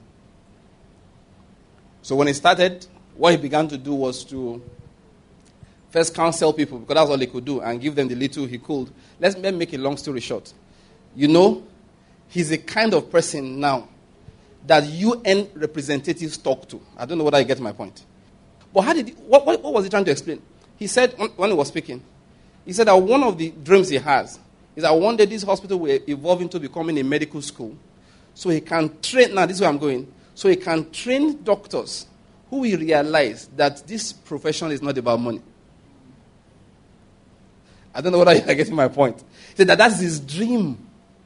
So when he started, what he began to do was to first counsel people, because that's all he could do, and give them the little he could. Let's make a long story short. You know, he's the kind of person now that UN representatives talk to. I don't know whether you get my point. But what was he trying to explain? He said, when he was speaking, he said that one of the dreams he has is that one day this hospital will evolve into becoming a medical school. So he can train, now this is where I'm going, so he can train doctors who will realize that this profession is not about money. I don't know whether you're getting my point. He said that that's his dream.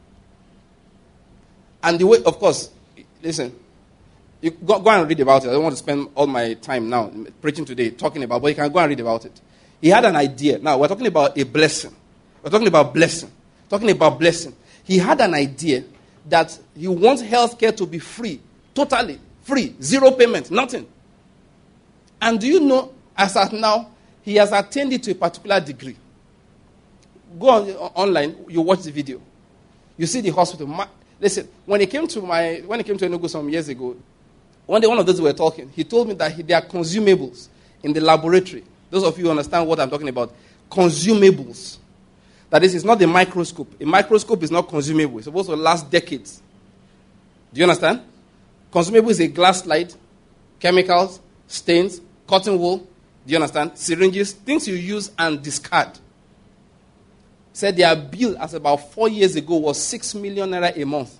And the way, of course, listen, you go and read about it. I don't want to spend all my time now preaching today talking about, but you can go and read about it. He had an idea. Now, we're talking about a blessing. We're talking about blessing. Talking about blessing. He had an idea that he wants healthcare to be free. Totally free. Zero payment. Nothing. And do you know, as at now, he has attained it to a particular degree. Go online, you watch the video. You see the hospital. Listen, when he came to Enugu some years ago, one day one of those were talking. He told me that there are consumables in the laboratory. Those of you who understand what I'm talking about. Consumables. That is, it's not a microscope. A microscope is not consumable. It's supposed to last decades. Do you understand? Consumable is a glass slide, chemicals, stains, cotton wool. Do you understand? Syringes, things you use and discard. Said their bill as about 4 years ago was 6 million naira a month.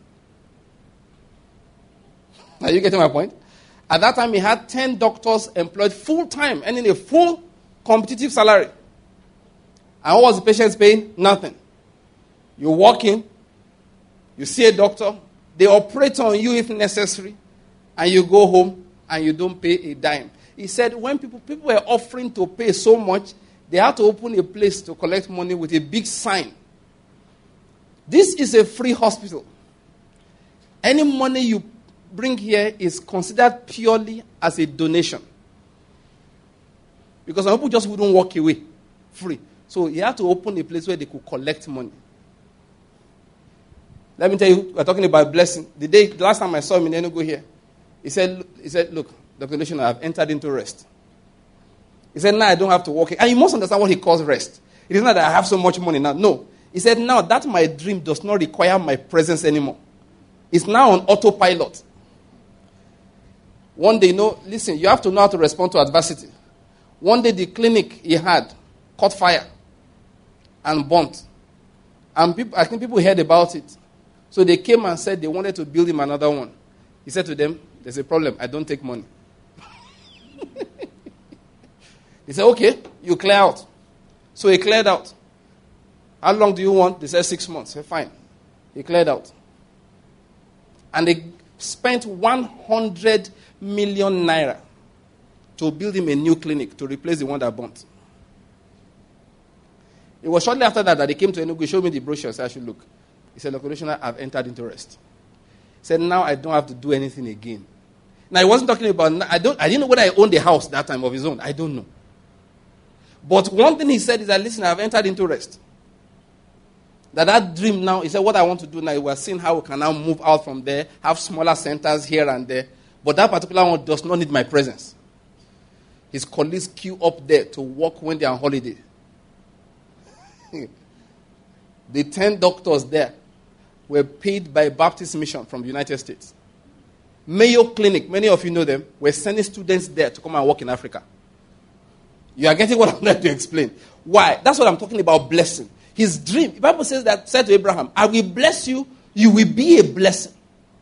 Are you getting my point? At that time, he had 10 doctors employed full-time, earning a full competitive salary. And what was the patient's paying? Nothing. You walk in, you see a doctor, they operate on you if necessary, and you go home and you don't pay a dime. He said when people were offering to pay so much, they had to open a place to collect money with a big sign. This is a free hospital. Any money you bring here is considered purely as a donation. Because some people just wouldn't walk away free. So he had to open a place where they could collect money. Let me tell you, we're talking about blessing. The last time I saw him in Enugu here, he said, look, Dr. Luciano, I've entered into rest. He said, now I don't have to work. And you must understand what he calls rest. It is not that I have so much money now. No. He said, now that my dream does not require my presence anymore. It's now on autopilot. One day, listen, you have to know how to respond to adversity. One day, the clinic he had caught fire and burnt. And I think people heard about it. So they came and said they wanted to build him another one. He said to them, there's a problem. I don't take money. He said, okay, you clear out. So he cleared out. How long do you want? They said 6 months. He said, fine. He cleared out. And they spent 100 million naira to build him a new clinic to replace the one that burnt. It was shortly after that they came to Enugu, showed me the brochure, so I should look. He said, Commissioner, I've entered into rest. He said, now I don't have to do anything again. Now, he wasn't talking about, I didn't know whether I owned a house that time of his own. I don't know. But one thing he said is that, listen, I've entered into rest. That dream now, he said, what I want to do now, we're seeing how we can now move out from there, have smaller centers here and there. But that particular one does not need my presence. His colleagues queue up there to work when they're on holiday. The 10 doctors there were paid by Baptist Mission from the United States. Mayo Clinic, many of you know them, were sending students there to come and work in Africa. You are getting what I'm trying to explain. Why? That's what I'm talking about, blessing. His dream, the Bible says that, said to Abraham, I will bless you, you will be a blessing.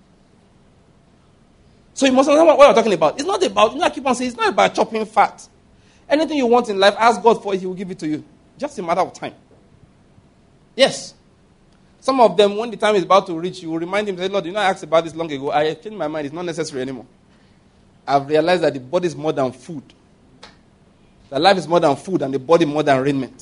So you must understand what I'm talking about. It's not about, I keep on saying, it's not about chopping fat. Anything you want in life, ask God for it, He will give it to you. Just a matter of time. Yes. Some of them, when the time is about to reach, you will remind him, say, Lord, I asked about this long ago. I changed my mind. It's not necessary anymore. I've realized that the body is more than food. The life is more than food and the body more than raiment.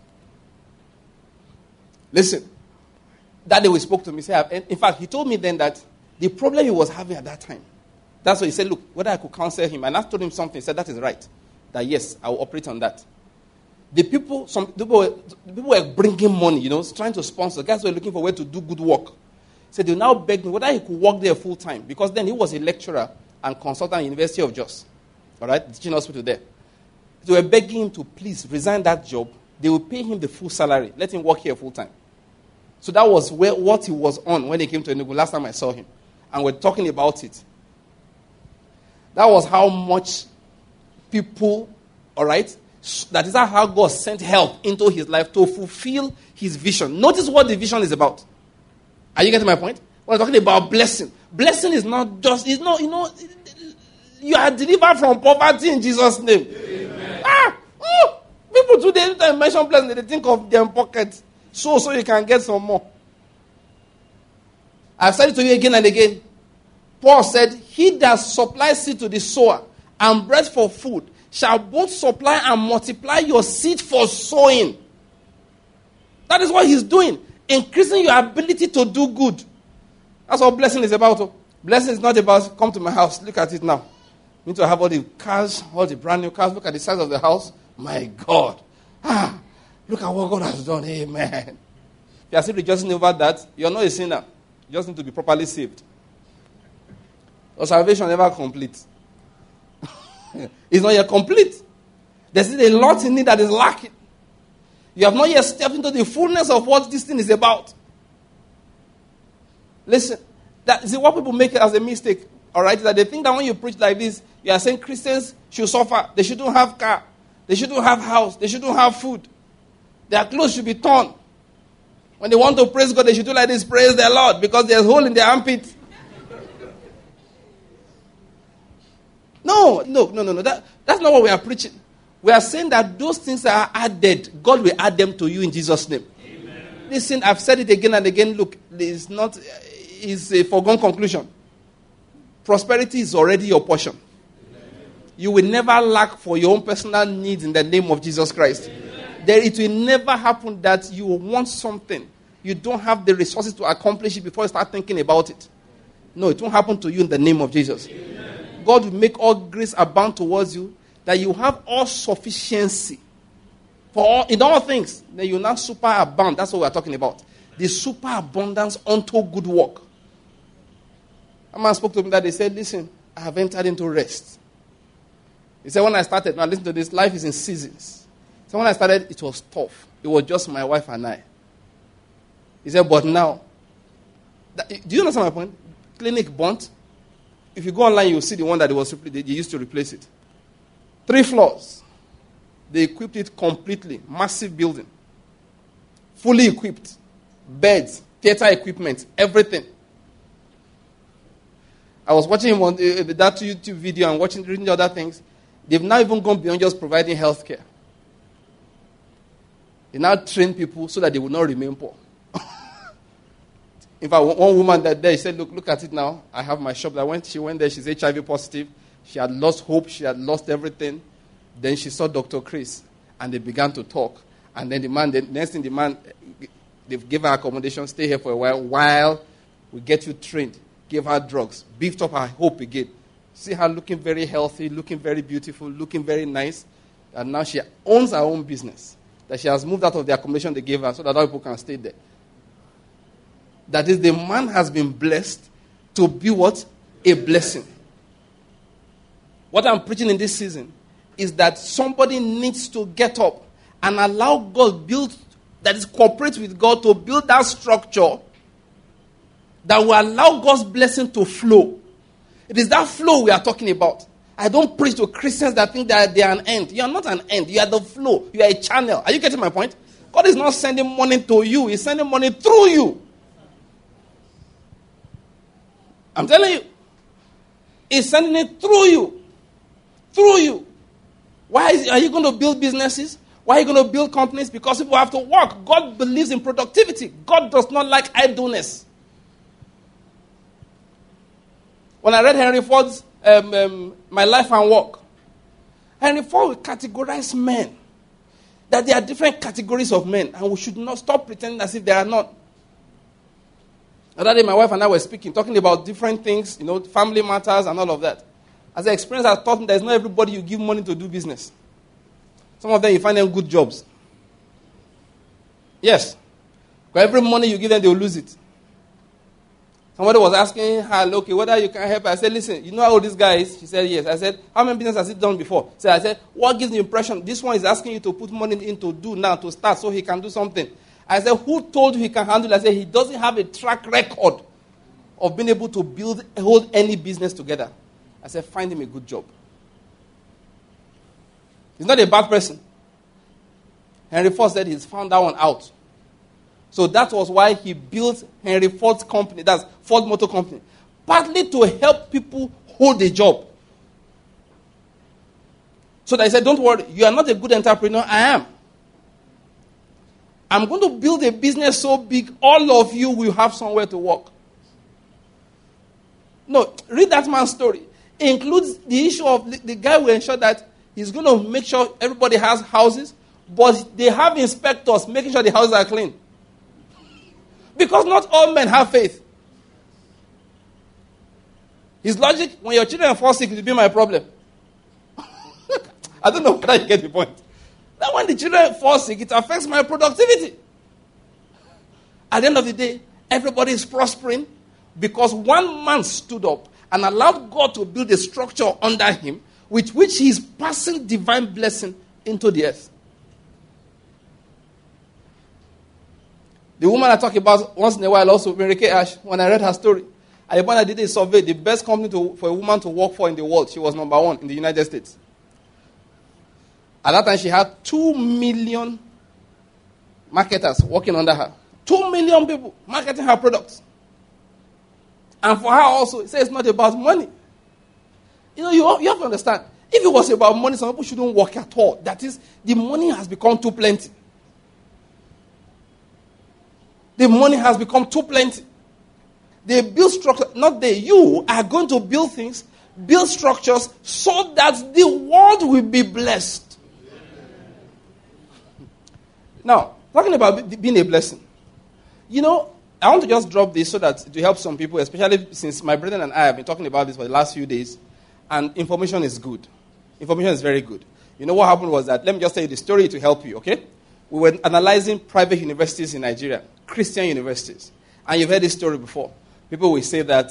Listen. That day we spoke to me. In fact, he told me then that the problem he was having at that time, that's why he said, look, whether I could counsel him. And I told him something. He said, that is right. That yes, I will operate on that. Some people were bringing money, trying to sponsor. Guys were looking for where to do good work. So they now begged me whether he could work there full time. Because then he was a lecturer and consultant at University of Jos. All right, the teaching hospital there. They were begging him to please resign that job. They would pay him the full salary. Let him work here full time. So that was what he was on when he came to Enugu last time I saw him. And we're talking about it. That was how much people, all right, that is how God sent help into his life to fulfill his vision. Notice what the vision is about. Are you getting my point? We're talking about blessing. Blessing is not just, you are delivered from poverty in Jesus' name. Amen. People today, every time mention blessing, they think of their pockets. So you can get some more. I've said it to you again and again. Paul said, he that supplies seed to the sower and bread for food shall both supply and multiply your seed for sowing. That is what he's doing. Increasing your ability to do good. That's what blessing is about. Blessing is not about, come to my house, look at it now. You need to have all the cars, all the brand new cars. Look at the size of the house. My God. Look at what God has done. Amen. If you are still rejoicing over that, you are not a sinner. You just need to be properly saved. Your salvation never complete. It's not yet complete. There's still a lot in it that is lacking. You have not yet stepped into the fullness of what this thing is about. Listen, that is what people make as a mistake. All right, that they think that when you preach like this, you are saying Christians should suffer. They shouldn't have car. They shouldn't have house. They shouldn't have food. Their clothes should be torn. When they want to praise God, they should do like this, praise the Lord, because there's a hole in their armpit. No. That's not what we are preaching. We are saying that those things are added. God will add them to you in Jesus' name. Amen. Listen, I've said it again and again. Look, it's a foregone conclusion. Prosperity is already your portion. Amen. You will never lack for your own personal needs in the name of Jesus Christ. It will never happen that you want something. You don't have the resources to accomplish it before you start thinking about it. No, it won't happen to you in the name of Jesus. Amen. God will make all grace abound towards you, that you have all sufficiency in all things. Then you now superabound. That's what we're talking about. The superabundance unto good work. A man spoke to me that they said, listen, I have entered into rest. He said, when I started, now listen to this, life is in seasons. So when I started, it was tough. It was just my wife and I. He said, but now, do you understand my point? clinic burnt. If you go online, you'll see the one that they used to replace it. 3 floors. They equipped it completely. Massive building. Fully equipped. Beds, theater equipment, everything. I was watching him on that YouTube video and reading the other things. They've now even gone beyond just providing health care. They now train people so that they will not remain poor. In fact, one woman that day said, look at it now. I have my shop. She went there. She's HIV positive. She had lost hope. She had lost everything. Then she saw Dr. Chris, and they began to talk. And then the next thing, they gave her accommodation, stay here for a while we get you trained. Gave her drugs, beefed up her hope again. See her looking very healthy, looking very beautiful, looking very nice. And now she owns her own business. That she has moved out of the accommodation they gave her so that other people can stay there. That is, the man has been blessed to be what? A blessing. What I'm preaching in this season is that somebody needs to get up and allow God cooperate with God to build that structure that will allow God's blessing to flow. It is that flow we are talking about. I don't preach to Christians that think that they are an end. You are not an end. You are the flow. You are a channel. Are you getting my point? God is not sending money to you. He's sending money through you. I'm telling you. He's sending it through you. Through you. Are you going to build businesses? Why are you going to build companies? Because people have to work. God believes in productivity. God does not like idleness. When I read Henry Ford's My Life and Work, Henry Ford will categorize men. That there are different categories of men. And we should not stop pretending as if there are not. The other day, my wife and I were speaking, talking about different things, family matters and all of that. As an experience, I taught me there's not everybody you give money to do business. Some of them, you find them good jobs. Yes. Because every money you give them, they will lose it. Somebody was asking her, okay, whether you can help. I said, listen, you know how old this guy is? She said, yes. I said, how many businesses has he done before? I said, what gives the impression? This one is asking you to put money in to do now, to start, so he can do something. I said, who told you he can handle it? I said, he doesn't have a track record of being able to hold any business together. I said, find him a good job. He's not a bad person. Henry Ford said he's found that one out. So that was why he built Henry Ford's company, that's Ford Motor Company, partly to help people hold a job. So that he said, don't worry, you are not a good entrepreneur, I am. I'm going to build a business so big, all of you will have somewhere to work. No, read that man's story. It includes the issue of the guy will ensure that he's going to make sure everybody has houses, but they have inspectors making sure the houses are clean. Because not all men have faith. His logic, when your children fall sick, it will be my problem. I don't know whether you get the point. That when the children fall sick, it affects my productivity. At the end of the day, everybody is prospering because one man stood up and allowed God to build a structure under him with which he is passing divine blessing into the earth. The woman I talk about once in a while also, Mary Kay Ash, when I read her story, at the point I did a survey, the best company for a woman to work for in the world, she was number 1 in the United States. At that time, she had 2 million marketers working under her. 2 million people marketing her products. And for her also, it says it's not about money. You have to understand, if it was about money, some people shouldn't work at all. That is, the money has become too plenty. The money has become too plenty. They build structure, not they. You are going to build things, build structures, so that the world will be blessed. Now, talking about being a blessing. I want to just drop this so that to help some people, especially since my brethren and I have been talking about this for the last few days, and information is good. Information is very good. What happened was that, let me just tell you the story to help you, okay? We were analyzing private universities in Nigeria, Christian universities. And you've heard this story before. People will say that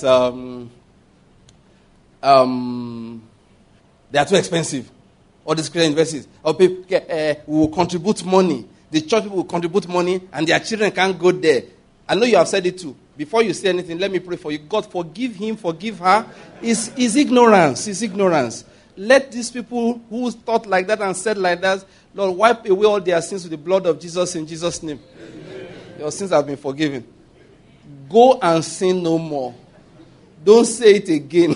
they are too expensive. All these Christian universities. Or people we will contribute money. The church people will contribute money and their children can't go there. I know you have said it too. Before you say anything, let me pray for you. God, forgive him, forgive her. It's ignorance. It's ignorance. Let these people who thought like that and said like that, Lord, wipe away all their sins with the blood of Jesus in Jesus' name. Amen. Your sins have been forgiven. Go and sin no more. Don't say it again.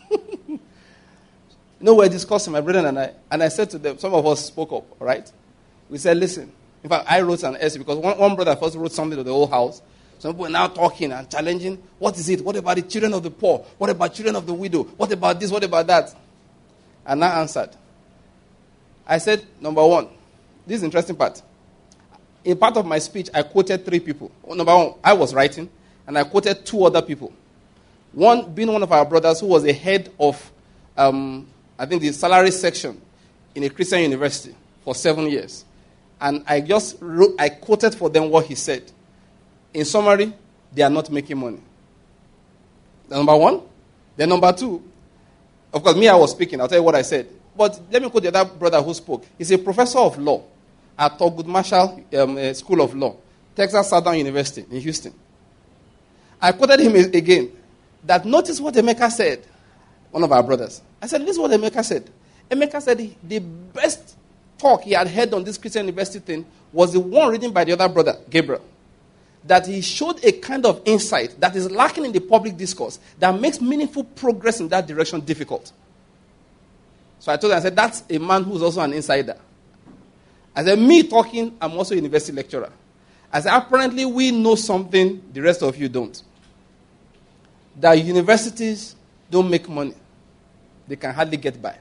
We're discussing, my brethren and I said to them, some of us spoke up, all right? We said, listen. In fact, I wrote an essay because one brother first wrote something to the whole house. Some people are now talking and challenging. What is it? What about the children of the poor? What about children of the widow? What about this? What about that? And I answered. I said, number one, this is the interesting part. In part of my speech, I quoted 3 people. Number one, I was writing, and I quoted 2 other people. One being one of our brothers who was a head of, I think, the salary section in a Christian university for 7 years. And I quoted for them what he said. In summary, they are not making money. Number one. Then number 2, of course, me, I was speaking. I'll tell you what I said. But let me quote the other brother who spoke. He's a professor of law at Thurgood Marshall School of Law, Texas Southern University in Houston. I quoted him again. That notice what Emeka said, one of our brothers. I said, this is what Emeka said. Emeka said the best talk he had heard on this Christian university thing was the one written by the other brother, Gabriel. That he showed a kind of insight that is lacking in the public discourse that makes meaningful progress in that direction difficult. So I told him, I said, that's a man who's also an insider. I said, me talking, I'm also a university lecturer. I said, apparently we know something the rest of you don't. That universities don't make money. They can hardly get by.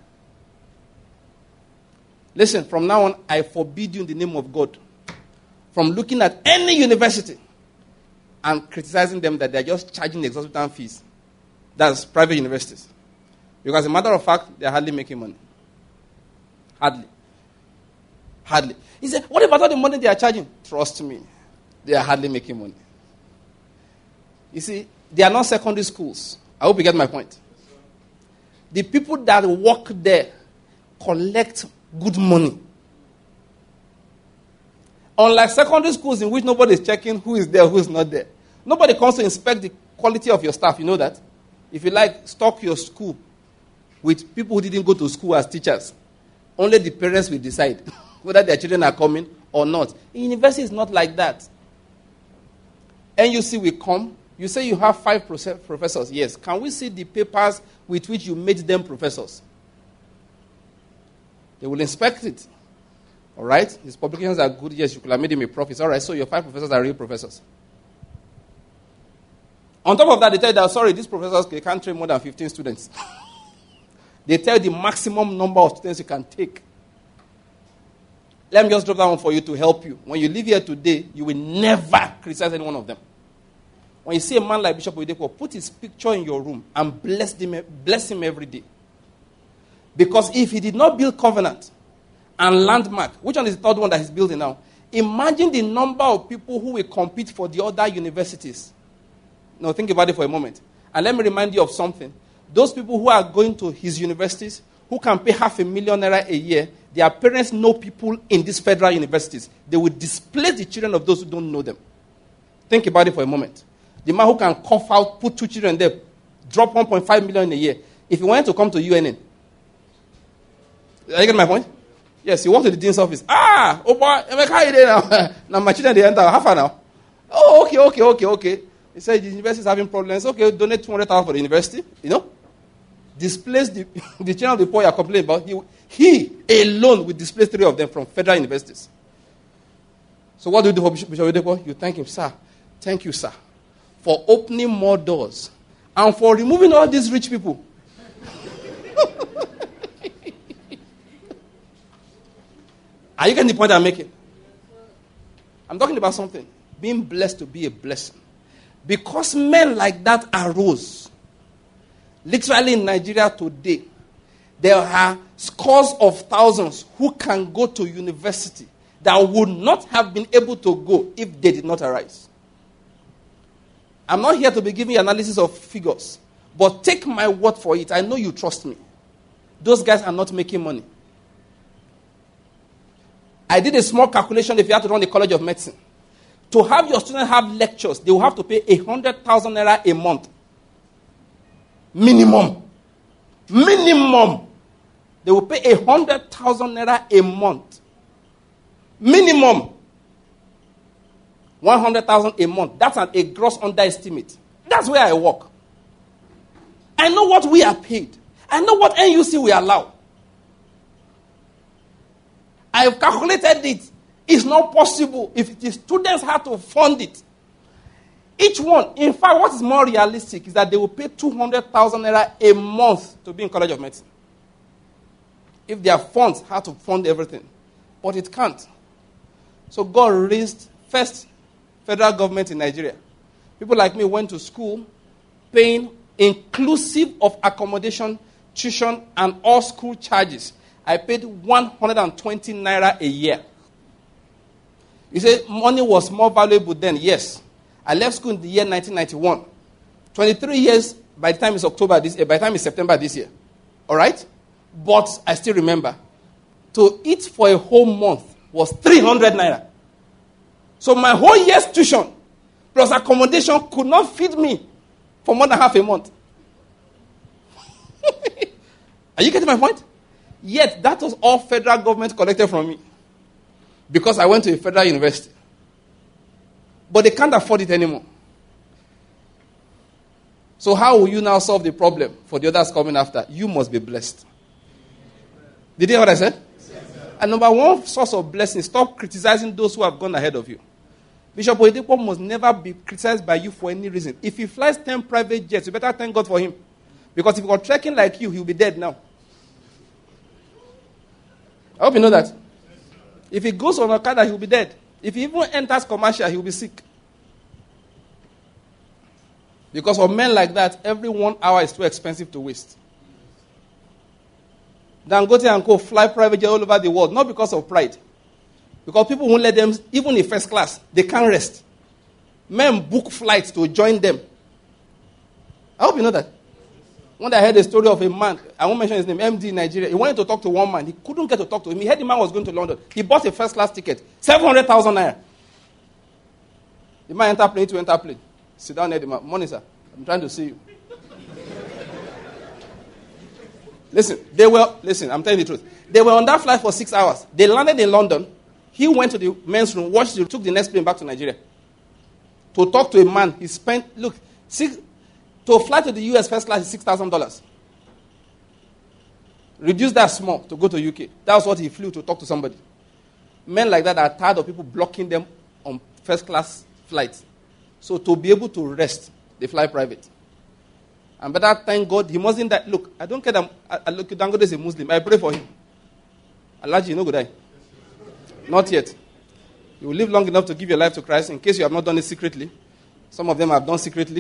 Listen, from now on, I forbid you in the name of God from looking at any university and criticizing them that they're just charging exorbitant fees. That's private universities. Because as a matter of fact, they're hardly making money. Hardly. He said, what about all the money they are charging? Trust me, they are hardly making money. You see, they are not secondary schools. I hope you get my point. The people that work there collect good money. Unlike secondary schools in which nobody is checking who is there, who is not there. Nobody comes to inspect the quality of your staff. You know that? If you like, stock your school with people who didn't go to school as teachers. Only the parents will decide whether their children are coming or not. In university, it's not like that. NUC will come. You say you have 5 professors. Yes. Can we see the papers with which you made them professors? They will inspect it. All right? His publications are good. Yes, you could have made him a professor. All right, so your 5 professors are real professors. On top of that, they tell you that, sorry, these professors they can't train more than 15 students. They tell you the maximum number of students you can take. Let me just drop that one for you to help you. When you leave here today, you will never criticize any one of them. When you see a man like Bishop Oyedepo, put his picture in your room and bless him every day. Because if he did not build Covenant and Landmark, which one is the third one that he's building now? Imagine the number of people who will compete for the other universities. Now think about it for a moment. And let me remind you of something. Those people who are going to his universities, who can pay $500,000 a year, their parents know people in these federal universities. They will displace the children of those who don't know them. Think about it for a moment. The man who can cough out, put 2 children there, drop $1.5 million a year. If he wanted to come to UNN, are you getting my point? Yes, he walked to the dean's office. Oh boy, how are you there now? Now my children, they enter half an hour. Oh, okay. He said the university is having problems. Okay, donate $200,000 for the university. You know, displace the children of the poor you are complaining about. He alone will displace 3 of them from federal universities. So what do you do for Bishop Oyedepo? You thank him, sir. Thank you, sir, for opening more doors and for removing all these rich people. Are you getting the point I'm making? I'm talking about something. Being blessed to be a blessing. Because men like that arose. Literally in Nigeria today, there are scores of thousands who can go to university that would not have been able to go if they did not arise. I'm not here to be giving you analysis of figures, but take my word for it. I know you trust me. Those guys are not making money. I did a small calculation if you have to run the College of Medicine. To have your students have lectures, they will have to pay 100,000 naira a month. Minimum. Minimum. They will pay 100,000 naira a month. Minimum. 100,000 a month. That's a gross underestimate. That's where I work. I know what we are paid. I know what NUC we allow. I have calculated it. It's not possible if the students have to fund it. Each one, in fact, what is more realistic is that they will pay 200,000 naira a month to be in College of Medicine. If their funds have to fund everything. But it can't. So God raised first federal government in Nigeria. People like me went to school paying inclusive of accommodation, tuition, and all school charges. I paid 120 naira a year. You say money was more valuable then. Yes. I left school in the year 1991. 23 years by the time it's October this year, by the time it's September this year. All right? But I still remember, to eat for a whole month was 300 naira. So my whole year's tuition plus accommodation could not feed me for more than half a month. Are you getting my point? Yet, that was all federal government collected from me. Because I went to a federal university. But they can't afford it anymore. So how will you now solve the problem for the others coming after? You must be blessed. Did you hear what I said? Yes, and number one source of blessing, stop criticizing those who have gone ahead of you. Bishop Oyedepo must never be criticized by you for any reason. If he flies 10 private jets, you better thank God for him. Because if he got trekking like you, he'll be dead now. I hope you know that. If he goes on Okada, he'll be dead. If he even enters commercial, he'll be sick. Because for men like that, every 1 hour is too expensive to waste. Dangote and Co. fly private jet all over the world, not because of pride. Because people won't let them, even in first class, they can't rest. Men book flights to join them. I hope you know that. When I heard the story of a man, I won't mention his name, MD in Nigeria, he wanted to talk to one man. He couldn't get to talk to him. He heard the man was going to London. He bought a first class ticket, 700,000 naira. The man entered plane to enter plane. Sit down near the man. Morning, sir. I'm trying to see you. Listen, I'm telling you the truth. They were on that flight for 6 hours. They landed in London. He went to the men's room, took the next plane back to Nigeria. To talk to a man, he spent, to fly to the US first class is $6,000. Reduce that small to go to UK. That was what he flew to talk to somebody. Men like that are tired of people blocking them on first class flights. So to be able to rest, they fly private. And better thank God, he mustn't die. Look, I don't care that Dangote is a Muslim. I pray for him. Alaji, you know good die. Not yet. You will live long enough to give your life to Christ in case you have not done it secretly. Some of them have done secretly.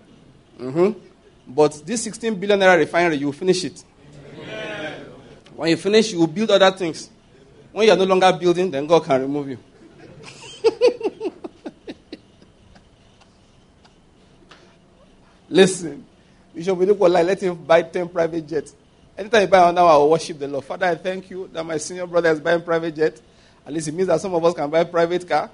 But this 16 billion naira refinery, you will finish it. Amen. When you finish, you will build other things. When you are no longer building, then God can remove you. Listen, Bishop Oyedepo, let him buy 10 private jets. Anytime you buy one now, I will worship the Lord. Father, I thank you that my senior brother is buying private jet. At least it means that some of us can buy a private car.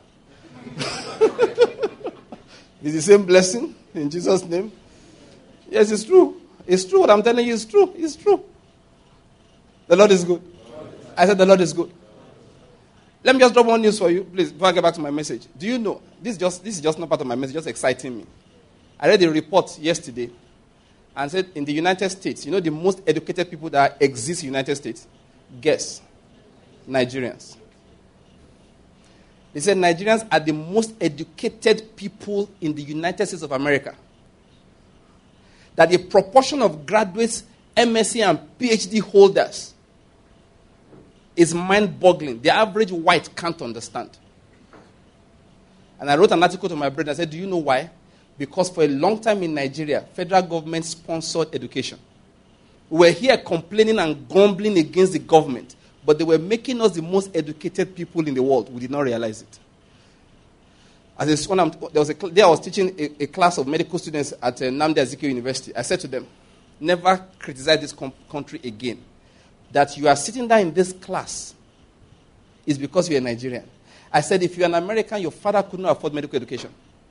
It's the same blessing in Jesus' name. Yes, it's true. It's true. What I'm telling you is true. It's true. The Lord is good. I said the Lord is good. Let me just drop one news for you, please, before I get back to my message. Do you know, this is just not part of my message, just exciting me. I read a report yesterday and said in the United States, you know the most educated people that exist in the United States? Guess. Nigerians. They said Nigerians are the most educated people in the United States of America. That the proportion of graduates, MSc and PhD holders is mind-boggling. The average white can't understand. And I wrote an article to my brother and I said, do you know why? Because for a long time in Nigeria, federal government sponsored education. We were here complaining and grumbling against the government, but they were making us the most educated people in the world. We did not realize it. I was teaching a class of medical students at Nnamdi Azikiwe University. I said to them, never criticize this country again. That you are sitting there in this class is because you are Nigerian. I said, if you're an American, your father could not afford medical education.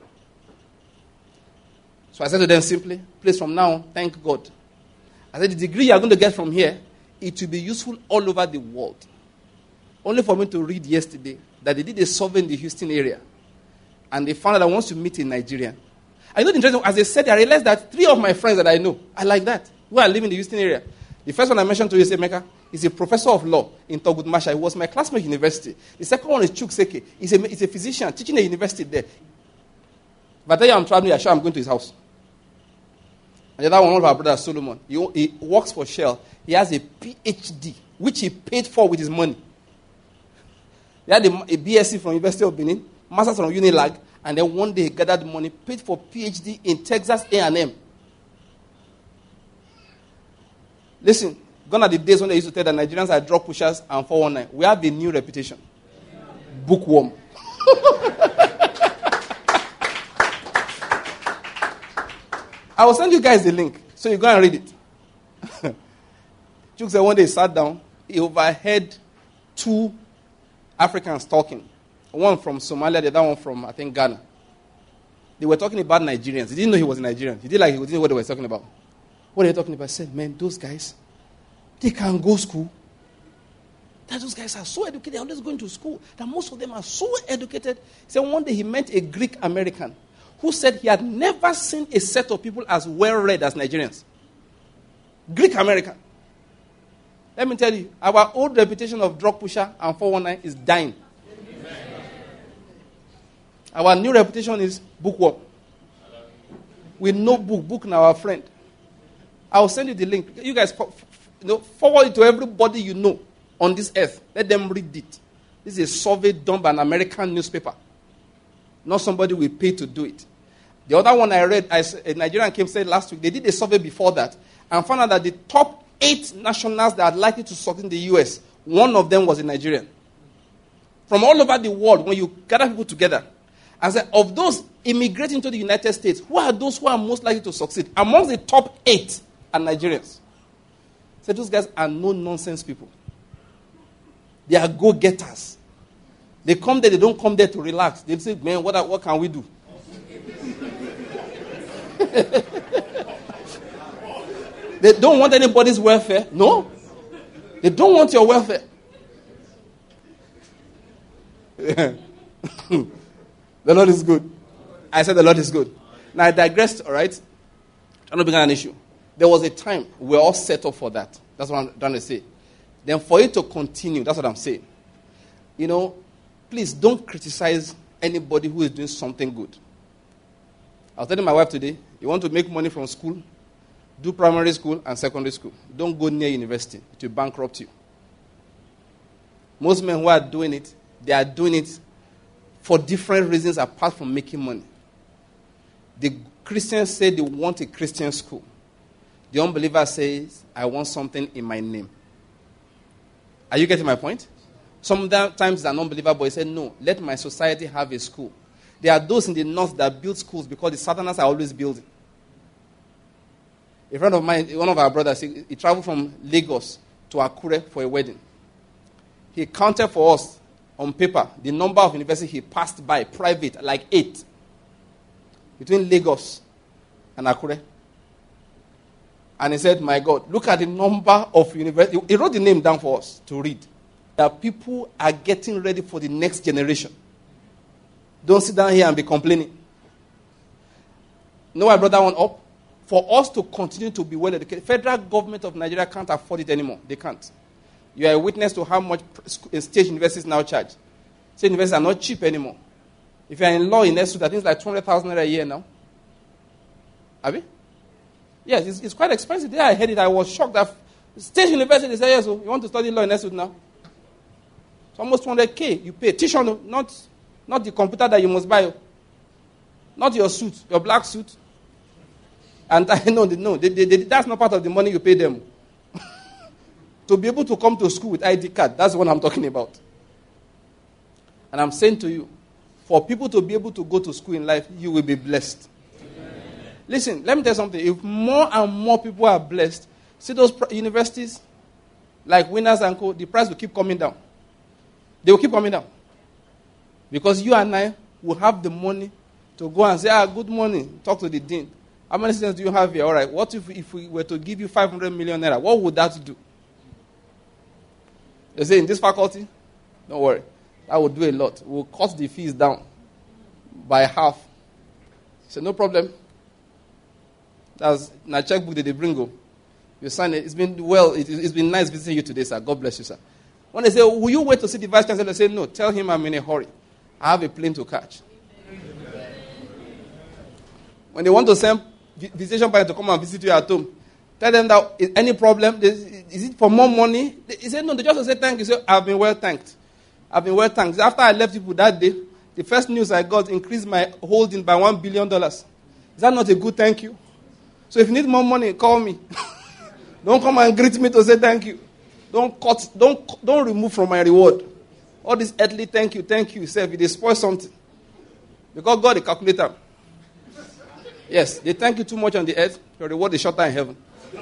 So I said to them simply, please from now, thank God. I said, the degree you're going to get from here, it will be useful all over the world. Only for me to read yesterday that they did a survey in the Houston area. And they found that I want to meet a Nigerian. I know the interesting, as they said, I realized that 3 of my friends that I know are like that, who are living in the Houston area. The first one I mentioned to you is Emeka. He's a professor of law in Togut Masha. He was my classmate at university. The second one is Chuk Seke. He's a physician teaching at university there. But then I'm traveling, I'm sure I'm going to his house. And the other one of our brothers, Solomon, he works for Shell. He has a PhD, which he paid for with his money. He had a BSc from University of Benin, Masters from Unilag, and then one day he gathered money, paid for PhD in Texas A&M. Listen, gone are the days when they used to tell that Nigerians are drug pushers and 419. We have a new reputation. Bookworm. I will send you guys the link, so you go and read it. Chuk said one day he sat down, he overheard 2 Africans talking. One from Somalia, the other one from, I think, Ghana. They were talking about Nigerians. He didn't know he was a Nigerian. He didn't know what they were talking about. What are they talking about? I said, man, those guys, they can go school. That those guys are so educated. They're always going to school. That most of them are so educated. He said one day he met a Greek American who said he had never seen a set of people as well-read as Nigerians. Greek American. Let me tell you, our old reputation of drug pusher and 419 is dying. Amen. Our new reputation is bookworm. We know book now our friend. I'll send you the link. You guys forward it to everybody you know on this earth. Let them read it. This is a survey done by an American newspaper. Not somebody we pay to do it. The other one I read, a Nigerian came said last week, they did a survey before that and found out that the top 8 nationals that are likely to succeed in the U.S., one of them was a Nigerian. From all over the world, when you gather people together, and say, of those immigrating to the United States, who are those who are most likely to succeed? Amongst the top 8 are Nigerians. So those guys are no-nonsense people. They are go-getters. They come there, they don't come there to relax. They say, man, what can we do? They don't want anybody's welfare. No. They don't want your welfare. The Lord is good. I said the Lord is good. Now I digressed, all right? I'm not being an issue. There was a time we were all set up for that. That's what I'm trying to say. Then for it to continue, that's what I'm saying. You know, please don't criticize anybody who is doing something good. I was telling my wife today, you want to make money from school, do primary school and secondary school. Don't go near university. It will bankrupt you. Most men who are doing it, they are doing it for different reasons apart from making money. The Christians say they want a Christian school. The unbeliever says, I want something in my name. Are you getting my point? Sometimes an unbeliever boy said, no, let my society have a school. There are those in the north that build schools because the southerners are always building. A friend of mine, one of our brothers, he traveled from Lagos to Akure for a wedding. He counted for us on paper the number of universities he passed by, private, like 8, between Lagos and Akure. And he said, my God, look at the number of universities. He wrote the name down for us to read. That people are getting ready for the next generation. Don't sit down here and be complaining. No, I brought that one up. For us to continue to be well educated, federal government of Nigeria can't afford it anymore. They can't. You are a witness to how much state universities now charge. State universities are not cheap anymore. If you are in law in Esut, I think it's like 200,000 a year now. Have you? Yes, it's quite expensive. There I heard it, I was shocked that state university, they say, yes, so you want to study law in Esut now? It's almost 200K you pay. Tuition, not the computer that you must buy. Not your suit, your black suit. And that's not part of the money you pay them. To be able to come to school with ID card, that's what I'm talking about. And I'm saying to you, for people to be able to go to school in life, you will be blessed. Amen. Listen, let me tell you something. If more and more people are blessed, see those universities, like Winners and Co., the price will keep coming down. They will keep coming down. Because you and I will have the money to go and say, good morning, talk to the dean. How many students do you have here? All right, what if we were to give you 500 million naira? What would that do? They say, in this faculty, don't worry, that would do a lot. We'll cut the fees down by half. So no problem. That's in a checkbook that they bring you. You sign it. It's been nice visiting you today, sir. God bless you, sir. When they say, will you wait to see the vice chancellor? They say, no, tell him I'm in a hurry. I have a plane to catch. When they want to send visitation parents to come and visit you at home, tell them that any problem, is it for more money? He said, no, they just say thank you. He said, I've been well thanked. I've been well thanked. After I left people that day, the first news I got increased my holding by $1 billion. Is that not a good thank you? So if you need more money, call me. Don't come and greet me to say thank you. Don't remove from my reward. All this earthly thank you, self, it spoil something. Because God, the calculator. Yes, they thank you too much on the earth, your reward is shorter in heaven.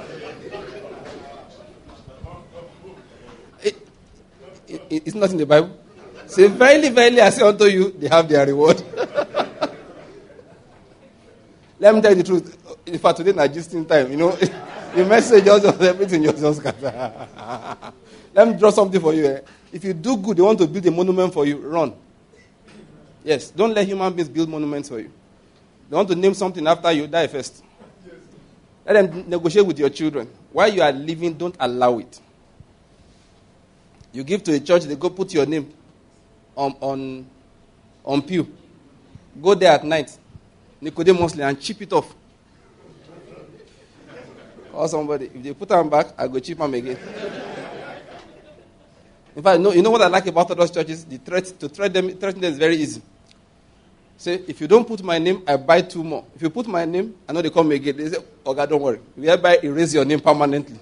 It's not in the Bible. Say, verily, verily, I say unto you, they have their reward. Let me tell you the truth. In fact, today, not just in time, the message, everything, just Let me draw something for you. If you do good, they want to build a monument for you, run. Yes, don't let human beings build monuments for you. They want to name something after you, die first. Let them negotiate with your children. While you are living, don't allow it. You give to a church, they go put your name on pew. Go there at night, Nicodemusly, and chip it off. Or somebody, if they put them back, I go chip them again. In fact, you know what I like about those churches? To threaten them is very easy. Say, if you don't put my name, I buy 2 more. If you put my name, I know they come again. They say, oh God, don't worry. We hereby erase your name permanently.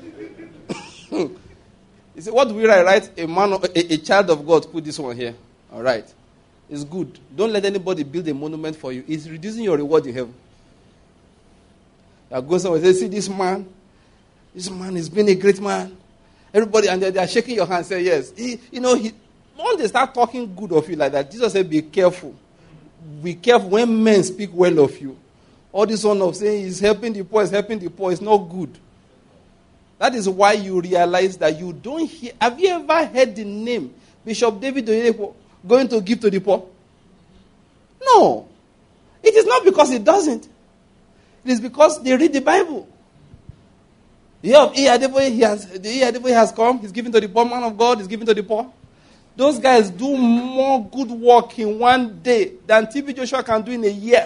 You say, what do we write? A child of God put this one here. All right. It's good. Don't let anybody build a monument for you. It's reducing your reward in heaven. You go somewhere and say, see this man has been a great man. Everybody, and they are shaking your hand and say, yes. Once they start talking good of you like that, Jesus said, be careful. Be careful when men speak well of you. All this one of saying he's helping the poor, is not good. That is why you realize that you don't hear. Have you ever heard the name Bishop David Oyedepo going to give to the poor? No. It is not because he doesn't. It is because they read the Bible. The Oyedepo has come. He's giving to the poor. Man of God is giving to the poor. Those guys do more good work in one day than TB Joshua can do in a year.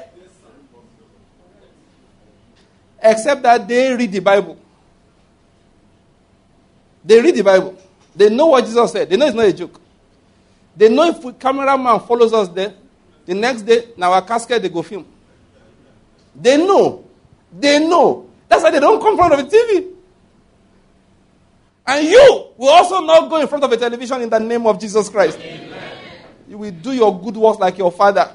Except that they read the Bible. They read the Bible. They know what Jesus said. They know it's not a joke. They know if a cameraman follows us there, the next day, in our casket, they go film. They know. That's why they don't come in front of a TV. And you will also not go in front of a television in the name of Jesus Christ. Amen. You will do your good works like your father.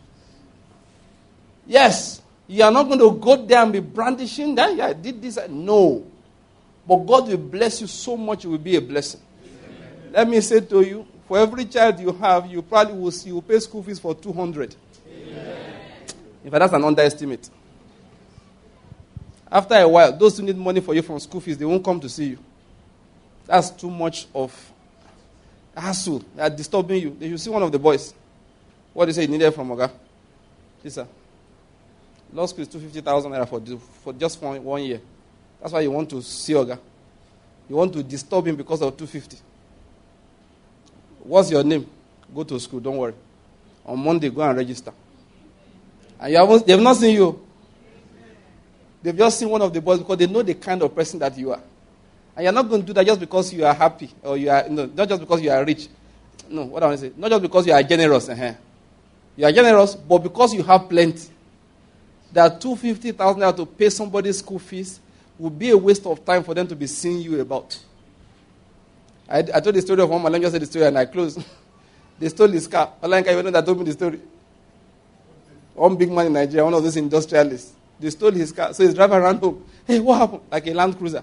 Yes, you are not going to go there and be brandishing that. Yeah, I did this. No. But God will bless you so much, it will be a blessing. Amen. Let me say to you, for every child you have, you probably will see, you pay school fees for 200. Amen. In fact, that's an underestimate. After a while, those who need money for you from school fees, they won't come to see you. That's too much of hassle. They are disturbing you. You see one of the boys. What do you say you needed from Oga? Yes, sir. Law school is 250,000 naira for just 1 year. That's why you want to see Oga. You want to disturb him because of 250. What's your name? Go to school, don't worry. On Monday, go and register. And they have not seen you. They've just seen one of the boys because they know the kind of person that you are. And you're not going to do that just because you are happy or not just because you are rich. No, what I want to say, not just because you are generous. You are generous, but because you have plenty. That 250,000 naira to pay somebody's school fees would be a waste of time for them to be seeing you about. I told the story of one man. Let me just say the story and I close. They stole his car. Olanka, you know that told me the story. One big man in Nigeria, one of those industrialists. They stole his car. So he's driving around home. Hey, what happened? Like a Land Cruiser.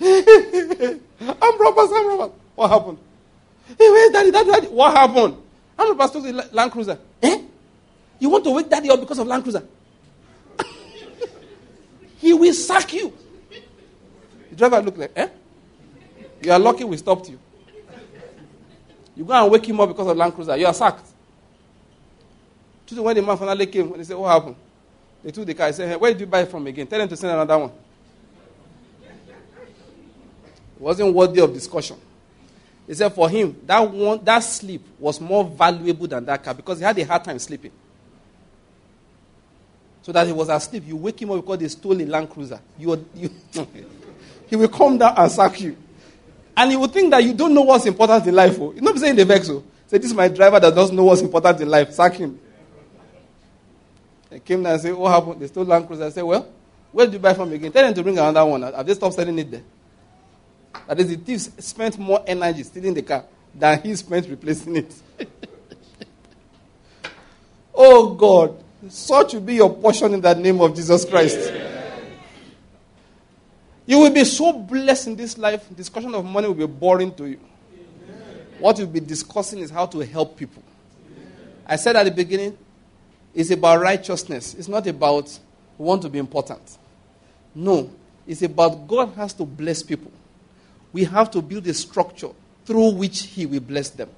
I'm robbers. What happened? Hey, where's daddy? What happened? How many pastors in Land Cruiser? Eh? You want to wake daddy up because of Land Cruiser? He will sack you. The driver looked like, eh? You are lucky we stopped you. You go and wake him up because of Land Cruiser. You are sacked. When the man finally came, they said, what happened? They took the car. I said, hey, where did you buy it from again? Tell them to send another one. It wasn't worthy of discussion. He said for him, that sleep was more valuable than that car because he had a hard time sleeping. So that he was asleep. You wake him up because they stole a Land Cruiser. He will come down and sack you. And he will think that you don't know what's important in life. Oh. You're not saying the vex. Oh. Say, this is my driver that doesn't know what's important in life. Sack him. They came down and said, what happened? They stole Land Cruiser. I said, well, where did you buy from again? Tell them to bring another one. Have they stopped selling it there? That is, the thieves spent more energy stealing the car than he spent replacing it. Oh God, such will be your portion in the name of Jesus Christ. Yeah. You will be so blessed in this life. Discussion of money will be boring to you. Amen. What you'll be discussing is how to help people. Amen. I said at the beginning, it's about righteousness. It's not about we want to be important. No, it's about God has to bless people. We have to build a structure through which He will bless them.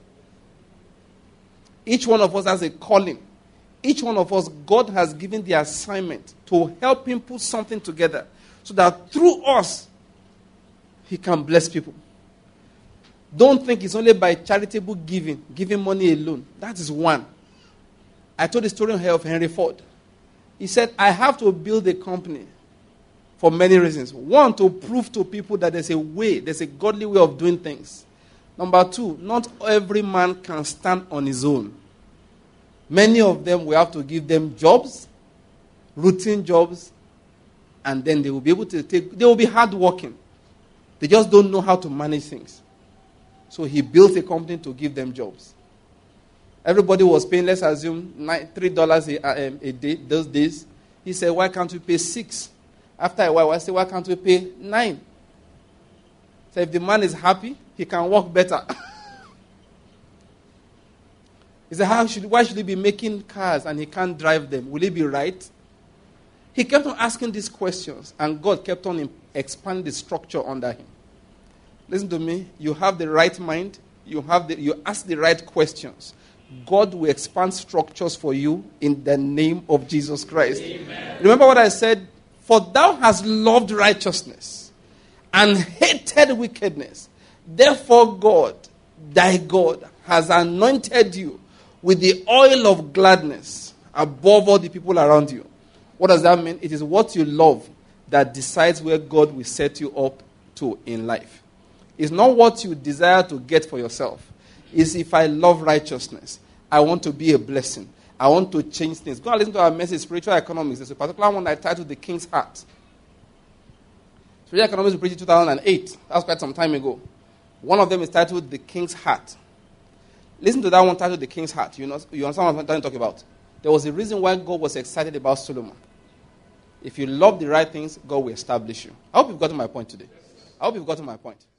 Each one of us has a calling. Each one of us, God has given the assignment to help Him put something together so that through us, He can bless people. Don't think it's only by charitable giving money alone. That is one. I told the story of Henry Ford. He said, I have to build a company for many reasons. One, to prove to people that there's a godly way of doing things. Number two, not every man can stand on his own. Many of them, we have to give them jobs, routine jobs, and then they will be able to they will be hardworking. They just don't know how to manage things. So he built a company to give them jobs. Everybody was paying, let's assume, $3 a day those days. He said, why can't we pay $6? After a while, I said, why can't we pay $9? So if the man is happy, he can work better. He said, why should he be making cars and he can't drive them? Will it be right? He kept on asking these questions, and God kept on expanding the structure under him. Listen to me. You have the right mind. You ask the right questions. God will expand structures for you in the name of Jesus Christ. Amen. Remember what I said? For thou hast loved righteousness and hated wickedness. Therefore God, thy God, has anointed you with the oil of gladness above all the people around you. What does that mean? It is what you love that decides where God will set you up to in life. It's not what you desire to get for yourself. It's if I love righteousness, I want to be a blessing. I want to change things. Go and listen to our message, Spiritual Economics. There's a particular one I titled The King's Heart. Spiritual Economics we preached in 2008. That's quite some time ago. One of them is titled The King's Heart. Listen to that one titled The King's Heart. You understand what I'm trying to talk about? There was a reason why God was excited about Solomon. If you love the right things, God will establish you. I hope you've gotten my point today. I hope you've gotten my point.